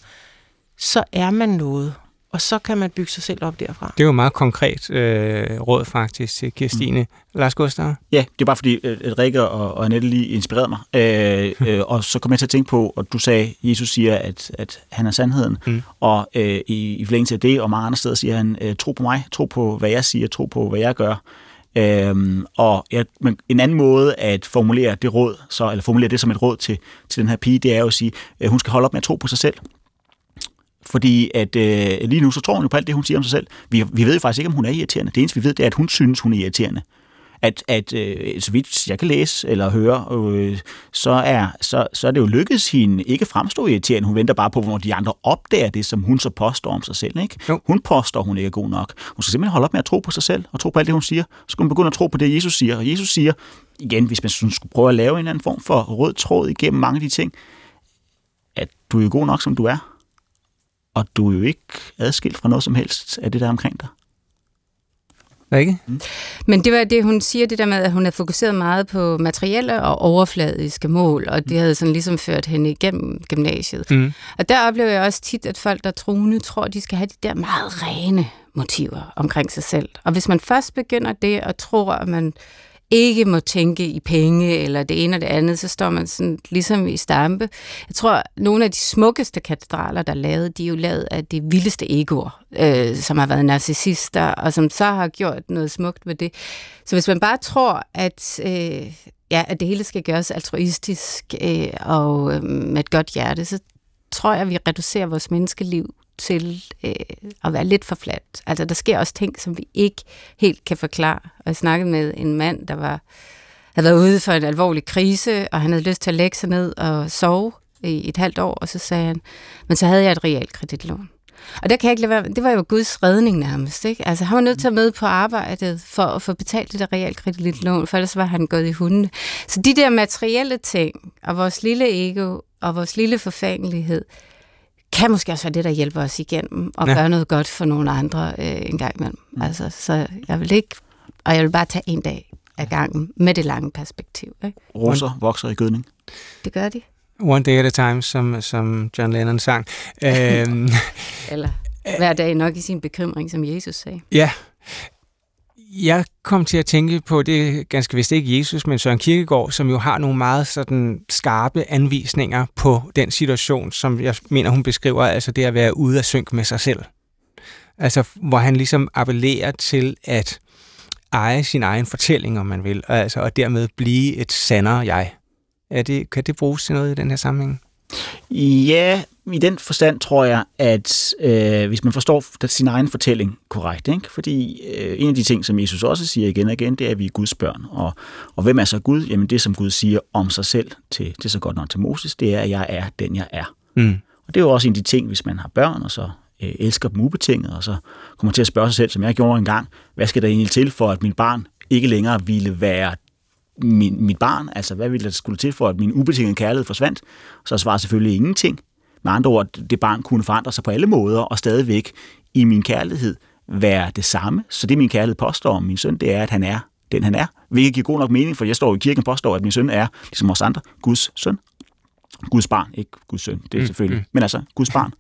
så er man noget. Og så kan man bygge sig selv op derfra. Det er jo meget konkret øh, råd faktisk til Kirstine. Mm. Lars Gustav? Ja, det er bare fordi, at Rikke og, og Annette lige inspirerede mig. Øh, øh, og så kom jeg til at tænke på, og du sagde, Jesus siger, at, at han er sandheden. Mm. Og øh, i, i forlængelse af det, og mange andre steder siger han, øh, tro på mig, tro på, hvad jeg siger, tro på, hvad jeg gør. Øhm, og ja, men en anden måde at formulere det råd, så, eller formulere det som et råd til, til den her pige, det er jo at sige, at hun skal holde op med at tro på sig selv. Fordi at øh, lige nu, så tror hun jo på alt det, hun siger om sig selv. Vi, vi ved jo faktisk ikke, om hun er irriterende. Det eneste, vi ved, det er, at hun synes, hun er irriterende. At, at øh, så vidt jeg kan læse eller høre, øh, så, er, så, så er det jo lykkedes hende ikke fremstå irriterende. Hun venter bare på, hvor de andre opdager det, som hun så påstår om sig selv. Ikke? Hun påstår, hun ikke er god nok. Hun skal simpelthen holde op med at tro på sig selv og tro på alt det, hun siger. Så skal hun begynde at tro på det, Jesus siger. Og Jesus siger, igen, hvis man skulle prøve at lave en eller anden form for rød tråd igennem mange af de ting, at du er jo god nok, som du er. Og du er jo ikke adskilt fra noget som helst af det, der er omkring dig. Ikke? Mm. Men det var det, hun siger, det der med, at hun er fokuseret meget på materielle og overfladiske mål, og det havde sådan ligesom ført hende igennem gymnasiet. Mm. Og der oplever jeg også tit, at folk, der er troende, tror, at de skal have de der meget rene motiver omkring sig selv. Og hvis man først begynder det, og tror, at man ikke må tænke i penge, eller det ene og det andet, så står man sådan ligesom i stampe. Jeg tror, nogle af de smukkeste katedraler, der er lavet, de er jo lavet af de vildeste egoer, øh, som har været narcissister, og som så har gjort noget smukt med det. Så hvis man bare tror, at, øh, ja, at det hele skal gøres altruistisk øh, og øh, med et godt hjerte, så tror jeg, at vi reducerer vores menneskeliv til øh, at være lidt for fladt. Altså, der sker også ting, som vi ikke helt kan forklare. Og jeg snakkede med en mand, der var, havde været ude for en alvorlig krise, og han havde lyst til at lægge sig ned og sove i et halvt år, og så sagde han, men så havde jeg et realkreditlån. Og der kan jeg ikke lade være, det var jo Guds redning nærmest, ikke? Altså, han var nødt til at møde på arbejdet for at få betalt det der realkreditlån, for ellers var han gået i hunde. Så de der materielle ting, og vores lille ego, og vores lille forfængelighed, kan måske også være det, der hjælper os igennem og ja. gøre noget godt for nogle andre øh, en gang imellem. Mm. Altså, så jeg vil ikke, og jeg vil bare tage en dag ad gangen med det lange perspektiv. Ikke? Roser vokser i gødning. Det gør de. One day at a time, som, som John Lennon sang. øhm, Eller hver dag nok i sin bekymring, som Jesus sagde. Ja. Jeg kom til at tænke på, det er ganske vist ikke Jesus, men Søren Kierkegaard, som jo har nogle meget sådan skarpe anvisninger på den situation, som jeg mener, hun beskriver, altså det at være ude af synk med sig selv. Altså, hvor han ligesom appellerer til at eje sin egen fortælling, om man vil, altså, og dermed blive et sandere jeg. Er det, kan det bruges til noget i den her sammenhæng? Ja, i den forstand tror jeg, at øh, hvis man forstår sin egen fortælling korrekt, ikke? Fordi øh, en af de ting, som Jesus også siger igen og igen, det er, at vi er Guds børn. Og, og hvem er så Gud? Jamen det, som Gud siger om sig selv, til, det er så godt nok til Moses, det er, at jeg er den, jeg er. Mm. Og det er jo også en af de ting, hvis man har børn, og så øh, elsker dem ubetinget, og så kommer til at spørge sig selv, som jeg gjorde engang, hvad skal der egentlig til for, at min barn ikke længere ville være Min, mit barn, altså hvad ville der skulle til for, at min ubetingede kærlighed forsvandt? Så svarer selvfølgelig ingenting. Med andre ord, det barn kunne forandre sig på alle måder, og stadigvæk i min kærlighed være det samme. Så det min kærlighed påstår om min søn, det er, at han er den, han er. Hvilket giver god nok mening, for jeg står i kirken og påstår, at min søn er, ligesom os andre, Guds søn. Guds barn, ikke Guds søn, det er selvfølgelig, mm, mm. men altså Guds barn.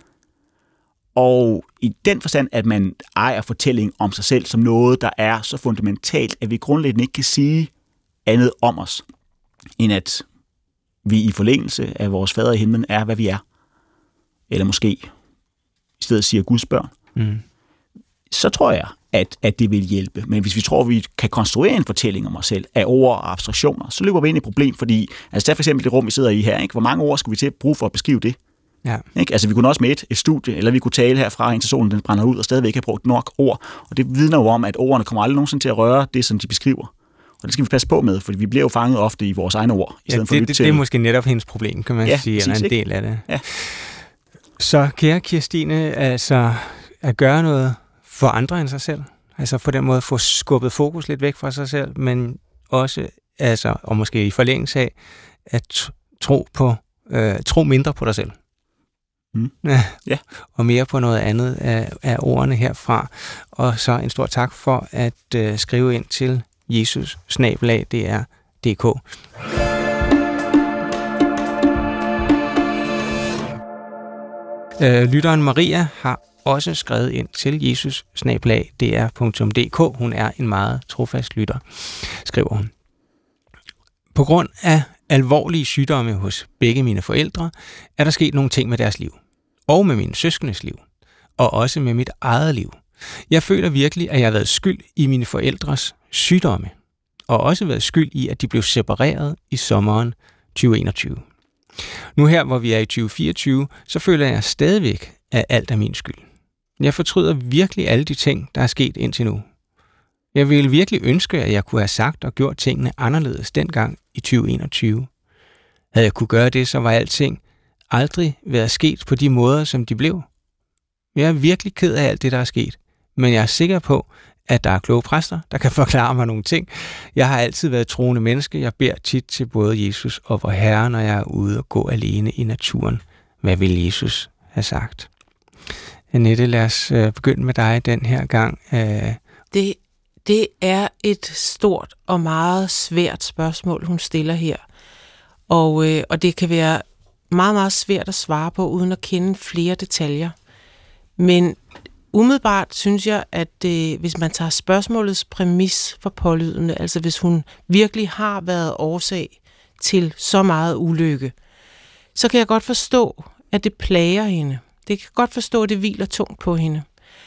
Og i den forstand, at man ejer fortælling om sig selv som noget, der er så fundamentalt, at vi grundlæggende ikke kan sige andet om os, end at vi i forlængelse af vores fader i himlen er, hvad vi er. Eller måske i stedet siger Guds børn. Mm. Så tror jeg, at, at det vil hjælpe. Men hvis vi tror, at vi kan konstruere en fortælling om os selv af ord og abstraktioner, så løber vi ind i et problem, fordi, altså der for eksempel det rum, vi sidder i her, ikke? Hvor mange ord skal vi til at bruge for at beskrive det? Ja. Ikke? Altså vi kunne også med et, et studie, eller vi kunne tale herfra, indtil solen den brænder ud, og stadigvæk have brugt nok ord. Og det vidner jo om, at ordene kommer aldrig nogensinde til at røre det, som de beskriver. Og det skal vi passe på med, for vi bliver jo fanget ofte i vores egne ord. I ja, det, for det, det er måske netop hendes problem, kan man ja, sige, eller en del af det. Ja. Så kære Kirstine, altså at gøre noget for andre end sig selv, altså på den måde få skubbet fokus lidt væk fra sig selv, men også, altså, og måske i forlængelse af, at tro, på, øh, tro mindre på dig selv. Mm. Ja. Ja. Og mere på noget andet af, af ordene herfra. Og så en stor tak for at øh, skrive ind til Jesus snabel-a d r punktum d k. Øh, lytteren Maria har også skrevet ind til Jesus snabel-a d r punktum d k. Hun er en meget trofast lytter, skriver hun. På grund af alvorlige sygdomme hos begge mine forældre, er der sket nogle ting med deres liv. Og med mine søskendes liv. Og også med mit eget liv. Jeg føler virkelig, at jeg har været skyld i mine forældres sygdomme. Og også været skyld i, at de blev separeret i sommeren tyve enogtyve. Nu her, hvor vi er i tyve fireogtyve, så føler jeg stadigvæk, at alt er min skyld. Jeg fortryder virkelig alle de ting, der er sket indtil nu. Jeg ville virkelig ønske, at jeg kunne have sagt og gjort tingene anderledes dengang i tyve enogtyve. Havde jeg kunne gøre det, så var alting aldrig været sket på de måder, som de blev. Jeg er virkelig ked af alt det, der er sket, men jeg er sikker på, at der er kloge præster, der kan forklare mig nogle ting. Jeg har altid været troende menneske. Jeg beder tit til både Jesus og vor Herre, når jeg er ude og gå alene i naturen. Hvad vil Jesus have sagt? Annette, lad os begynde med dig den her gang. Det, det er et stort og meget svært spørgsmål, hun stiller her. Og, og det kan være meget, meget svært at svare på, uden at kende flere detaljer. Men umiddelbart synes jeg, at øh, hvis man tager spørgsmålets præmis for pålydende, altså hvis hun virkelig har været årsag til så meget ulykke, så kan jeg godt forstå, at det plager hende. Det kan godt forstå, at det hviler tungt på hende.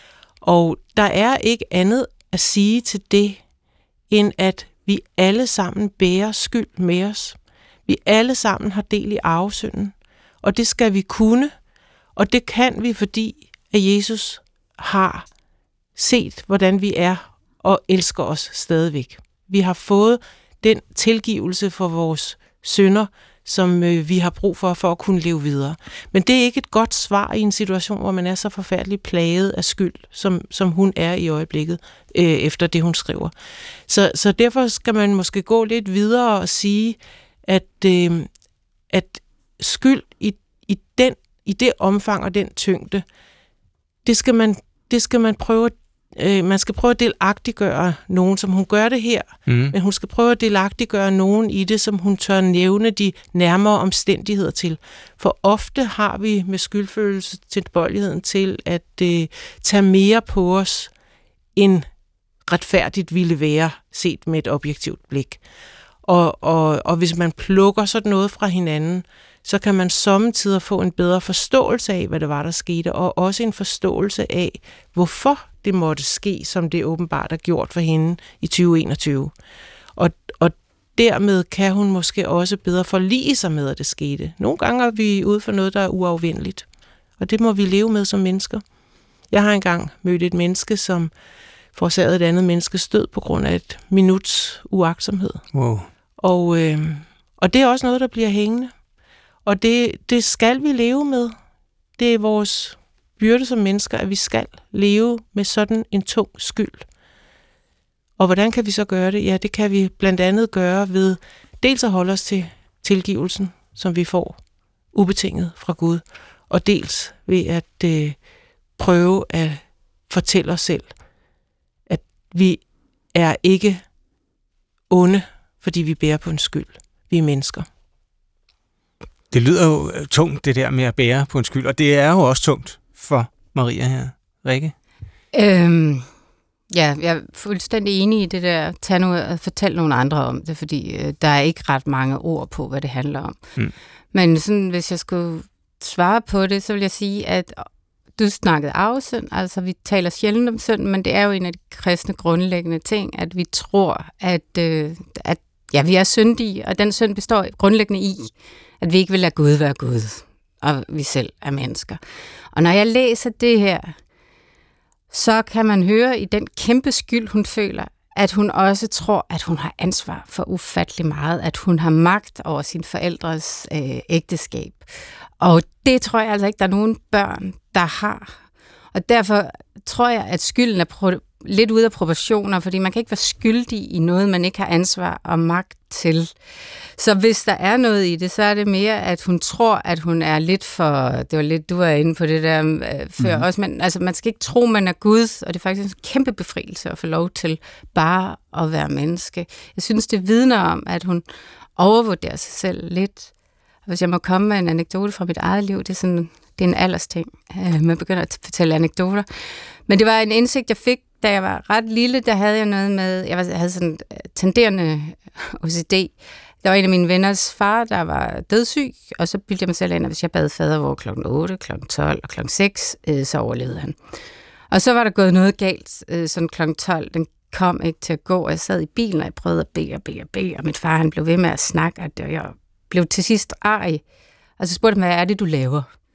Og der er ikke andet at sige til det, end at vi alle sammen bærer skyld med os. Vi alle sammen har del i arvesynden, og det skal vi kunne, og det kan vi, fordi at Jesus har set, hvordan vi er, og elsker os stadigvæk. Vi har fået den tilgivelse for vores synder, som øh, vi har brug for, for at kunne leve videre. Men det er ikke et godt svar i en situation, hvor man er så forfærdeligt plaget af skyld, som, som hun er i øjeblikket, øh, efter det, hun skriver. Så, så derfor skal man måske gå lidt videre og sige, at, øh, at skyld i, i, den, i det omfang og den tyngde, det skal man, det skal man prøve, øh, man skal prøve at delagtiggøre nogen, som hun gør det her, mm. men hun skal prøve at delagtiggøre nogen i det, som hun tør nævne de nærmere omstændigheder til. For ofte har vi med skyldfølelse tilbøjeligheden til at øh, tage mere på os, end retfærdigt ville være set med et objektivt blik. Og, og, og hvis man plukker sådan noget fra hinanden, så kan man sommetider få en bedre forståelse af, hvad det var, der skete, og også en forståelse af, hvorfor det måtte ske, som det åbenbart er gjort for hende i tyve enogtyve. Og, og dermed kan hun måske også bedre forlige sig med, at det skete. Nogle gange er vi ude for noget, der er uafvendeligt, og det må vi leve med som mennesker. Jeg har engang mødt et menneske, som forårsagede et andet menneskes død på grund af et minuts uagtsomhed. Wow. Og, øh, og det er også noget, der bliver hængende. Og det, det skal vi leve med. Det er vores byrde som mennesker, at vi skal leve med sådan en tung skyld. Og hvordan kan vi så gøre det? Ja, det kan vi blandt andet gøre ved dels at holde os til tilgivelsen, som vi får ubetinget fra Gud, og dels ved at øh, prøve at fortælle os selv, at vi er ikke onde, fordi vi bærer på en skyld. Vi er mennesker. Det lyder jo tungt, det der med at bære på en skyld, og det er jo også tungt for Maria her. Rikke? Øhm, ja, jeg er fuldstændig enig i det der. Tag nu og fortæl nogle andre om det, fordi øh, der er ikke ret mange ord på, hvad det handler om. Mm. Men sådan, hvis jeg skulle svare på det, så vil jeg sige, at du snakkede arvesynd, altså vi taler sjældent om synd, men det er jo en af de kristne grundlæggende ting, at vi tror, at, øh, at ja, vi er syndige, og den synd består grundlæggende i, at vi ikke vil lade Gud være Gud, og vi selv er mennesker. Og når jeg læser det her, så kan man høre i den kæmpe skyld, hun føler, at hun også tror, at hun har ansvar for ufattelig meget, at hun har magt over sin forældres øh, ægteskab. Og det tror jeg altså ikke, der er nogen børn, der har. Og derfor tror jeg, at skylden er pro- lidt ude af proportioner, fordi man kan ikke være skyldig i noget, man ikke har ansvar og magt til. Så hvis der er noget i det, så er det mere, at hun tror, at hun er lidt for... Det var lidt, du var inde på det der øh, før mm. også, men altså, man skal ikke tro, man er Gud, og det er faktisk en kæmpe befrielse at få lov til bare at være menneske. Jeg synes, det vidner om, at hun overvurderer sig selv lidt. Hvis jeg må komme med en anekdote fra mit eget liv, det er sådan, det er en aldersting. Man begynder at fortælle anekdoter. Men det var en indsigt, jeg fik, da jeg var ret lille. Der havde jeg noget med, jeg havde sådan tenderende O C D. Der var en af mine venners far, der var dødssyg, og så bildte jeg mig selv ind, at hvis jeg bad fader over klokken otte, klokken tolv og klokken seks, så overlevede han. Og så var der gået noget galt, sådan klokken tolv. Den kom ikke til at gå, og jeg sad i bilen, og jeg prøvede at bede og bede og bede, og min far han blev ved med at snakke, og jeg blev til sidst arg. Og så spurgte han, hvad er det, du laver?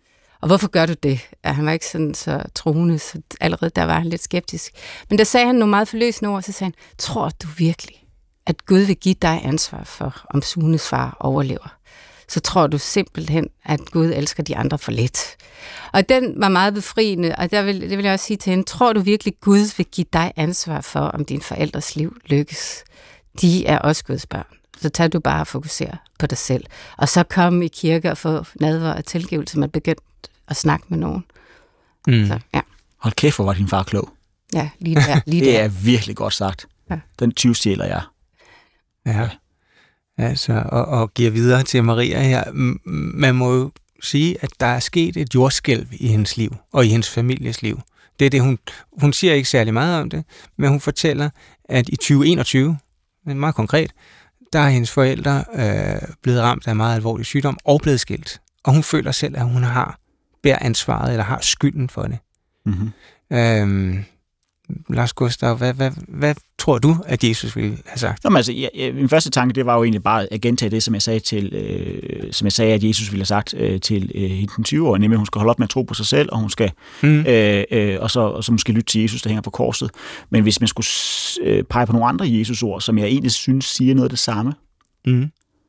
Og hvorfor gør du det? At han var ikke sådan så troende, så allerede der var han lidt skeptisk. Men der sagde han nogle meget forløsende ord, så sagde han, tror du virkelig, at Gud vil give dig ansvar for, om Sunes far overlever? Så tror du simpelthen, at Gud elsker de andre for lidt. Og den var meget befriende, og der vil, det vil jeg også sige til hende, tror du virkelig, Gud vil give dig ansvar for, om din forældres liv lykkes? De er også Guds børn. Så tager du bare og fokuserer på dig selv. Og så kom i kirke og få nadver og tilgivelse, man begyndte at snakke med nogen. Mm. Så, ja. Hold kæft, hvor var din far klog. Ja, lige der. Lige det der. er virkelig godt sagt. Ja. Den tyvstjæler jeg. Ja, altså, og, og giver videre til Maria her. Man må jo sige, at der er sket et jordskælv i hendes liv, og i hendes families liv. Det er det, hun, hun siger ikke særlig meget om det, men hun fortæller, at i tyve enogtyve, meget konkret, der er hendes forældre øh, blevet ramt af meget alvorlig sygdom og blevet skilt. Og hun føler selv, at hun har bærer ansvaret, eller har skylden for det. Mm-hmm. Øhm, Lars Gustav, hvad, hvad, hvad tror du, at Jesus ville have sagt? Nå, men altså, ja, ja, min første tanke, det var jo egentlig bare at gentage det, som jeg sagde, til, øh, som jeg sagde at Jesus ville have sagt øh, til øh, den tyve-årige, nemlig at hun skal holde op med at tro på sig selv, og hun skal mm. øh, øh, og så, og så måske lytte til Jesus, der hænger på korset. Men hvis man skulle øh, pege på nogle andre Jesus-ord, som jeg egentlig synes siger noget af det samme, mm.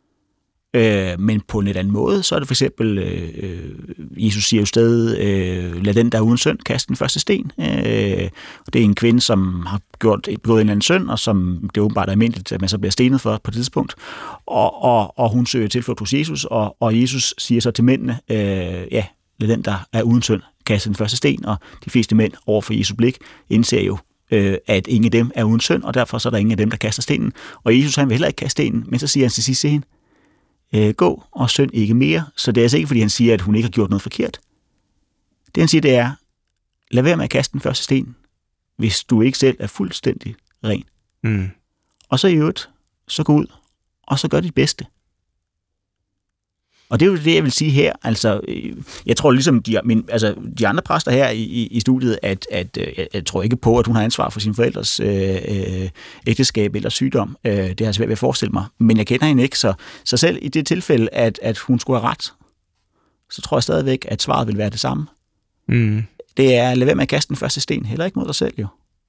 øh, men på en lidt anden måde, så er det for eksempel, øh, Jesus siger jo stadig, øh, lad den der uden synd kaste den første sten. Øh, og det er en kvinde, som har gjort, begået en eller anden synd, og som det åbenbart er almindeligt, at man så bliver stenet for på et tidspunkt. Og, og, og hun søger tilflugt hos Jesus, og, og Jesus siger så til mændene, øh, ja, lad den der er uden synd kaste den første sten, og de fleste mænd over for Jesu blik indser jo, øh, at ingen af dem er uden synd, og derfor så er der ingen af dem, der kaster stenen. Og Jesus, han vil heller ikke kaste stenen, men så siger han til sidst til hende, gå og synd ikke mere. Så det er altså ikke, fordi han siger, at hun ikke har gjort noget forkert. Det han siger, det er, lad være med at kaste den første sten, hvis du ikke selv er fuldstændig ren. Mm. Og så i øvrigt, så gå ud, og så gør dit bedste. Og det er jo det, jeg vil sige her. Altså, jeg tror ligesom de, min, altså, de andre præster her i, i, i studiet, at, at jeg, jeg tror ikke på, at hun har ansvar for sine forældres øh, øh, ægteskab eller sygdom. Øh, det har jeg svært ved at forestille mig. Men jeg kender hende ikke, så, så selv i det tilfælde, at, at hun skulle have ret, så tror jeg stadigvæk, at svaret vil være det samme. Mm. Det er, lad være med at kaste den første sten, heller ikke mod dig selv, jo.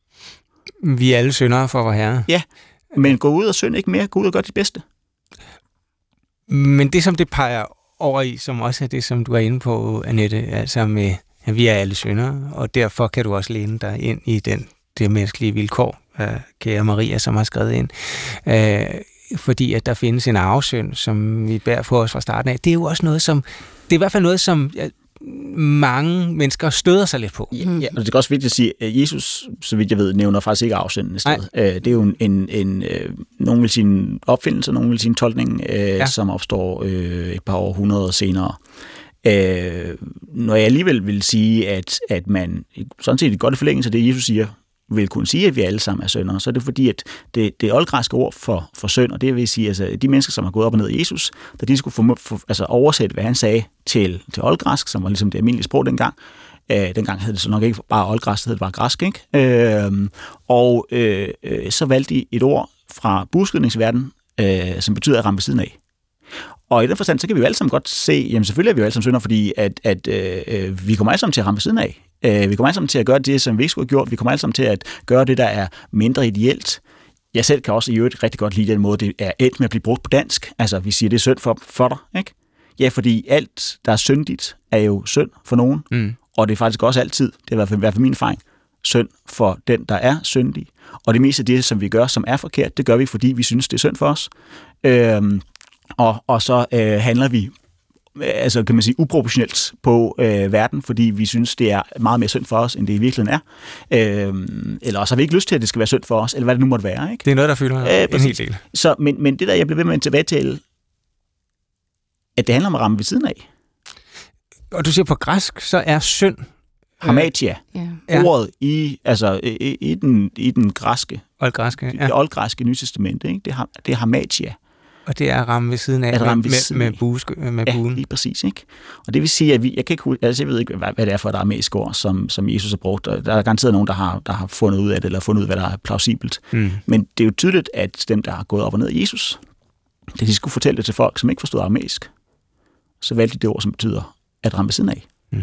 Vi er alle syndere for vor Herre. Ja, men gå ud og synd ikke mere. Gå ud og gør dit bedste. Men det, som det peger over i, som også er det, som du er inde på, Annette, altså med, at vi er alle syndere, og derfor kan du også læne dig ind i den, det menneskelige vilkår, uh, kære Maria, som har skrevet ind. Uh, fordi at der findes en arvesynd, som vi bærer på os fra starten af. Det er jo også noget, som, det er i hvert fald noget, som mange mennesker støder sig lidt på. Ja, ja, og det er også vigtigt at sige, at Jesus, så vidt jeg ved, nævner faktisk ikke arvesynden i stedet. Nej. Det er jo en, en, en nogen vil sige en opfindelse, nogen vil sige en tolkning, ja. som opstår øh, et par århundreder senere. Øh, når jeg alligevel vil sige, at, at man sådan set godt i forlængelse af det, Jesus siger, vil kunne sige, at vi alle sammen er syndere, så er det fordi, at det, det oldgræske ord for, for synd, og det vil sige, altså de mennesker, som har gået op og ned af Jesus, da de skulle for, for, altså oversætte, hvad han sagde til, til oldgræsk, som var ligesom det almindelige sprog dengang. Øh, dengang hed det så nok ikke bare oldgræsk, det hed det bare græsk, ikke? Øh, og øh, så valgte de et ord fra bueskydningsverdenen, øh, som betyder at ramme ved siden af. Og i den forstand, så kan vi jo alle sammen godt se, jamen selvfølgelig er vi jo alle sammen syndere, fordi at, at øh, vi kommer alle sammen til at ramme ved siden af. Øh, vi kommer alle sammen til at gøre det, som vi ikke skulle have gjort. Vi kommer alle sammen til at gøre det, der er mindre ideelt. Jeg selv kan også i øvrigt rigtig godt lide den måde, det er endt med at blive brugt på dansk. Altså, vi siger, det er synd for, for dig, ikke? Ja, fordi alt, der er syndigt, er jo synd for nogen. Mm. Og det er faktisk også altid, det har i hvert fald min erfaring, synd for den, der er syndig. Og det meste af det, som vi gør, som er forkert, det gør vi, fordi vi synes, det er synd for os. Øhm, og, og så øh, handler vi altså kan man sige uproportionelt på øh, verden, fordi vi synes, det er meget mere synd for os, end det i virkeligheden er. Øh, eller også har vi ikke lyst til, at det skal være synd for os, eller hvad det nu måtte være. Ikke? Det er noget, der fylder øh, en hel del. Så, men, men det der, jeg blev ved med tilbage til, at det handler om at ramme ved siden af. Og du siger på græsk, så er synd Hamatia. Ja. Ordet i, altså, i, i, den, i den græske, oldgræske, ja. det oldgræske Nye Testamente, ikke? Det, er, det er Hamatia. Og det er at ramme ved siden af, med, med, siden med, buske, med ja, buen. lige præcis, ikke? Og det vil sige, at vi, jeg kan ikke, altså jeg ved ikke, hvad, hvad det er for et aramæisk ord, som, som Jesus har brugt. Der er garanteret nogen, der har, der har fundet ud af det, eller fundet ud af, hvad der er plausibelt. Mm. Men det er jo tydeligt, at dem, der har gået op og ned af Jesus, da de skulle fortælle det til folk, som ikke forstod aramæisk, så valgte de det ord, som betyder at ramme ved siden af. Mm.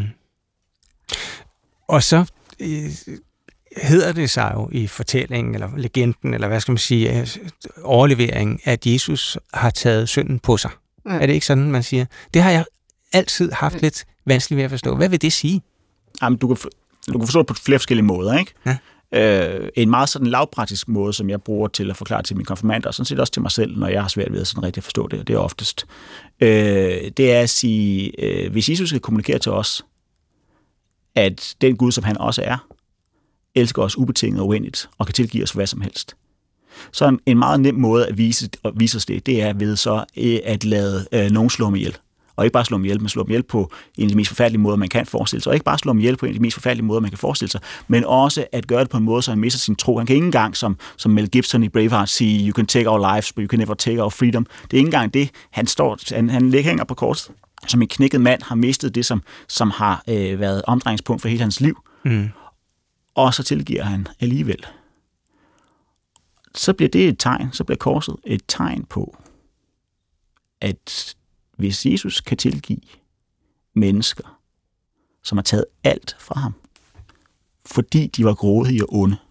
Og så øh, hedder det sig jo i fortællingen, eller legenden, eller hvad skal man sige, overleveringen, at Jesus har taget synden på sig. Ja. Er det ikke sådan, man siger? Det har jeg altid haft lidt vanskeligt ved at forstå. Hvad vil det sige? Jamen, du kan, du kan forstå det på flere forskellige måder, ikke? Ja. Øh, en meget sådan lavpraktisk måde, som jeg bruger til at forklare til mine konfirmander, og sådan set også til mig selv, når jeg har svært ved at sådan rigtig forstå det, det er oftest, øh, det er at sige, øh, hvis Jesus skal kommunikere til os, at den Gud, som han også er, elsker os ubetinget og uendeligt, og kan tilgive os hvad som helst. Så en, en meget nem måde at vise, at vise os det, det er ved så øh, at lade øh, nogen slå ham ihjel. Og ikke bare slå dem ihjel, men slå dem ihjel på en af de mest forfærdelige måder, man kan forestille sig. Og ikke bare slå dem ihjel på en af de mest forfærdelige måder, man kan forestille sig, men også at gøre det på en måde, så han mister sin tro. Han kan ikke engang, som, som Mel Gibson i Braveheart, sige, you can take our lives, but you can never take our freedom. Det er ikke engang det. Han, står, han, han ligger hænger på korset, som en knækket mand har mistet det, som, som har øh, været omdrejningspunkt for hele hans liv. Mm. Og så tilgiver han alligevel. Så bliver det et tegn, så bliver korset et tegn på, at hvis Jesus kan tilgive mennesker, som har taget alt fra ham, fordi de var grådige og onde,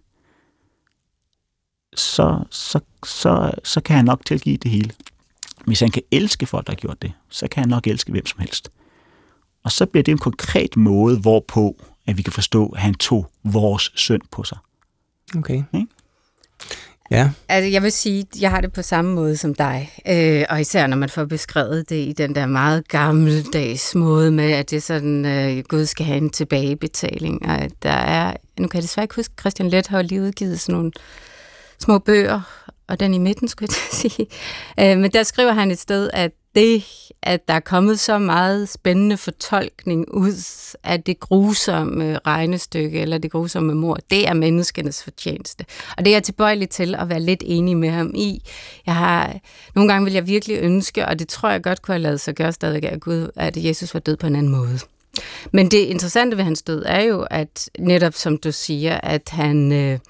så, så, så, så kan han nok tilgive det hele. Hvis han kan elske folk, der har gjort det, så kan han nok elske hvem som helst. Og så bliver det en konkret måde, hvorpå at vi kan forstå, at han tog vores synd på sig. Okay. Okay? Ja. Altså, jeg vil sige, jeg har det på samme måde som dig. Øh, og især når man får beskrevet det i den der meget gammeldags måde med, at det er sådan, øh, Gud skal have en tilbagebetaling. Og der er, nu kan jeg desværre ikke huske, Christian Leth har lige udgivet sådan nogle små bøger, og den i midten, skulle jeg sige. Øh, men der skriver han et sted, at det, at der er kommet så meget spændende fortolkning ud af det grusomme regnestykke, eller det grusomme mord, det er menneskenes fortjeneste. Og det er jeg tilbøjelig til at være lidt enig med ham i. Jeg har, nogle gange vil jeg virkelig ønske, og det tror jeg godt kunne have lavet sig gøre stadig af Gud, at Jesus var død på en anden måde. Men det interessante ved hans død er jo, at netop som du siger, at han... Øh,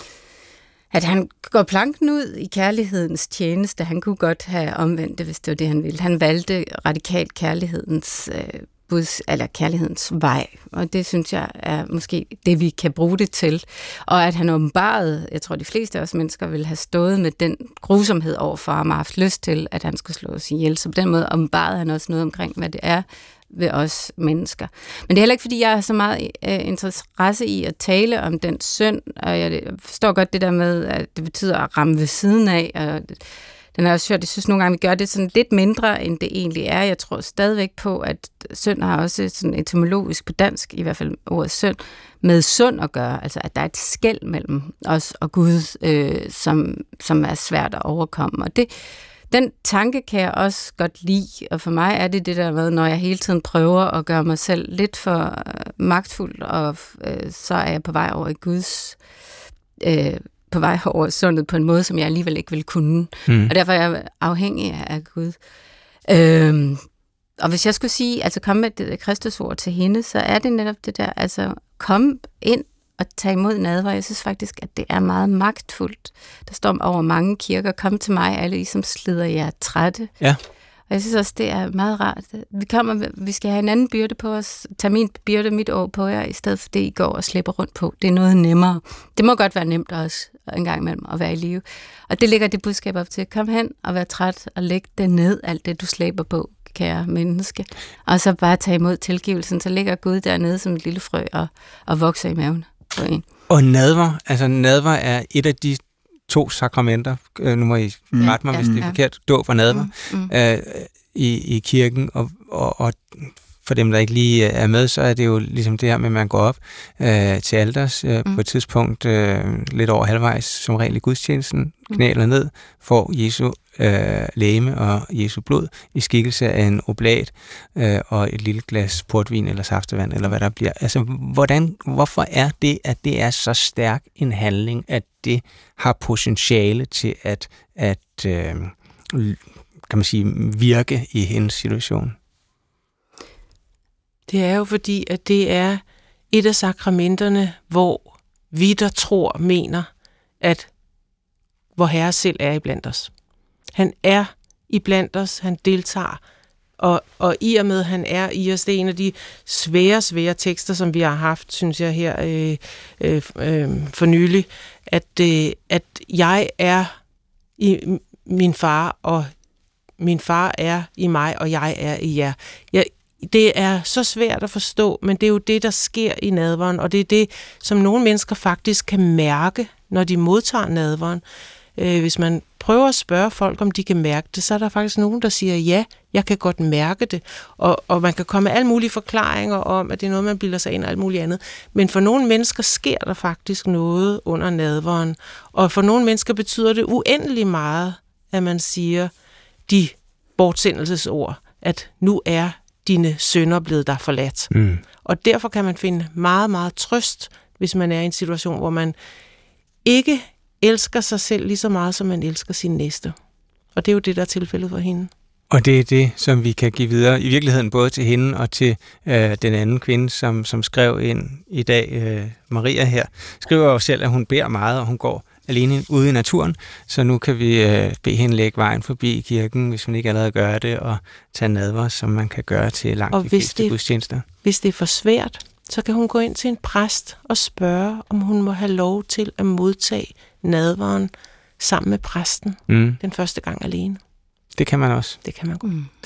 at han går planken ud i kærlighedens tjeneste. Han kunne godt have omvendt det, hvis det var det, han ville. Han valgte radikalt kærlighedens, øh, buds, eller kærlighedens vej, og det synes jeg er måske det, vi kan bruge det til. Og at han åbenbarede, jeg tror, de fleste af os mennesker ville have stået med den grusomhed overfor ham og haft lyst til, at han skulle slås ihjel. Så på den måde åbenbarede han også noget omkring, hvad det er ved os mennesker. Men det er heller ikke, fordi jeg har så meget øh, interesse i at tale om den synd, og jeg forstår godt det der med, at det betyder at ramme ved siden af, og den er også hørt, jeg synes nogle gange, vi gør det sådan lidt mindre, end det egentlig er. Jeg tror stadigvæk på, at synd har også sådan etymologisk på dansk, i hvert fald ordet synd, med sund at gøre, altså at der er et skel mellem os og Gud, øh, som, som er svært at overkomme, og det Den tanke kan jeg også godt lide, og for mig er det det der med, når jeg hele tiden prøver at gøre mig selv lidt for magtfuld, og øh, så er jeg på vej over i Guds, øh, på vej over sundet på en måde, som jeg alligevel ikke vil kunne. Mm. Og derfor er jeg afhængig af Gud. Øh, og hvis jeg skulle sige, altså komme med det Kristusord til hende, så er det netop det der, altså kom ind og tage imod nadver. Jeg synes faktisk, at det er meget magtfuldt. Der står over mange kirker, kom til mig, alle I som slider jer trætte. Ja. Og jeg synes også, det er meget rart. Vi kommer, vi skal have en anden byrde på os. Tag min byrde, mit år på jer, i stedet for det, I går og slipper rundt på. Det er noget nemmere. Det må godt være nemt også en gang imellem at være i live. Og det ligger det budskab op til. Kom hen og vær træt og læg det ned, alt det, du slæber på, kære menneske. Og så bare tage imod tilgivelsen. Så ligger Gud dernede som et lille frø og, og vokser i maven. Og nadver, altså nadver er et af de to sakramenter, øh, nu må I mm. rette mig, ja, hvis det er ja. forkert, dåb og nadver, mm. Mm. Øh, i, i kirken, og, og, og for dem, der ikke lige er med, så er det jo ligesom det her med, at man går op øh, til alters øh, mm. på et tidspunkt øh, lidt over halvvejs, som regel i gudstjenesten, knæler ned, får Jesu øh, legeme og Jesu blod i skikkelse af en oblat øh, og et lille glas portvin eller saftevand, eller hvad der bliver. Altså, hvordan, hvorfor er det, at det er så stærk en handling, at det har potentiale til at, at øh, kan man sige, virke i hendes situation? Det er jo fordi, at det er et af sakramenterne, hvor vi, der tror, mener, at vor Herre selv er iblandt os. Han er iblandt os, han deltager Og, og i og med, at han er i os, det er en af de svære, svære tekster, som vi har haft, synes jeg, her øh, øh, øh, for nylig, at, øh, at jeg er i min far, og min far er i mig, og jeg er i jer. Jeg, det er så svært at forstå, men det er jo det, der sker i nadveren, og det er det, som nogle mennesker faktisk kan mærke, når de modtager nadveren. Øh, hvis man prøver at spørge folk, om de kan mærke det, så er der faktisk nogen, der siger, ja, jeg kan godt mærke det. Og, og man kan komme med alle mulige forklaringer om, at det er noget, man bilder sig ind og alt muligt andet. Men for nogle mennesker sker der faktisk noget under nadveren. Og for nogle mennesker betyder det uendelig meget, at man siger de bortsendelsesord, at nu er dine synder blevet dig forladt. Mm. Og derfor kan man finde meget, meget trøst, hvis man er i en situation, hvor man ikke elsker sig selv lige så meget, som man elsker sin næste. Og det er jo det, der er tilfældet for hende. Og det er det, som vi kan give videre, i virkeligheden både til hende og til øh, den anden kvinde, som, som skrev ind i dag, øh, Maria her, skriver jo selv, at hun beder meget, og hun går alene ude i naturen, så nu kan vi øh, bede hende lægge vejen forbi kirken, hvis hun ikke allerede gør det, og tage nadver, som man kan gøre til langt de fleste gudstjenester. Hvis det er for svært, så kan hun gå ind til en præst og spørge, om hun må have lov til at modtage nadveren sammen med præsten mm. den første gang alene. Det kan man også. Det kan man godt. Mm.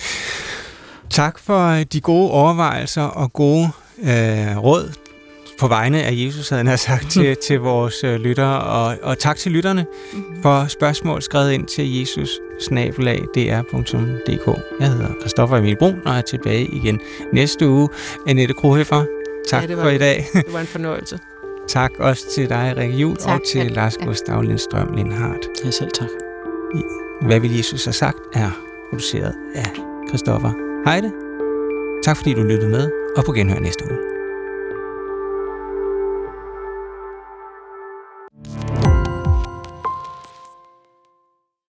Tak for de gode overvejelser og gode øh, råd på vegne af Jesus, havde jeg sagt, til, til vores øh, lyttere. Og, og tak til lytterne mm. for spørgsmål skrevet ind til jesus snabel-a d r punktum d k. Jeg hedder Christoffer Emil Brun og er tilbage igen næste uge. Annette Krohøfer, tak ja, var, for i dag. Det var en fornøjelse. Tak også til dig, Rikke Juhl, og til ja. Lars Gustav Lindstrøm Lindhardt. Ja, selv tak. Hvad vil Jesus have sagt er produceret af Christoffer Heide. Tak fordi du lyttede med, og på genhør næste uge.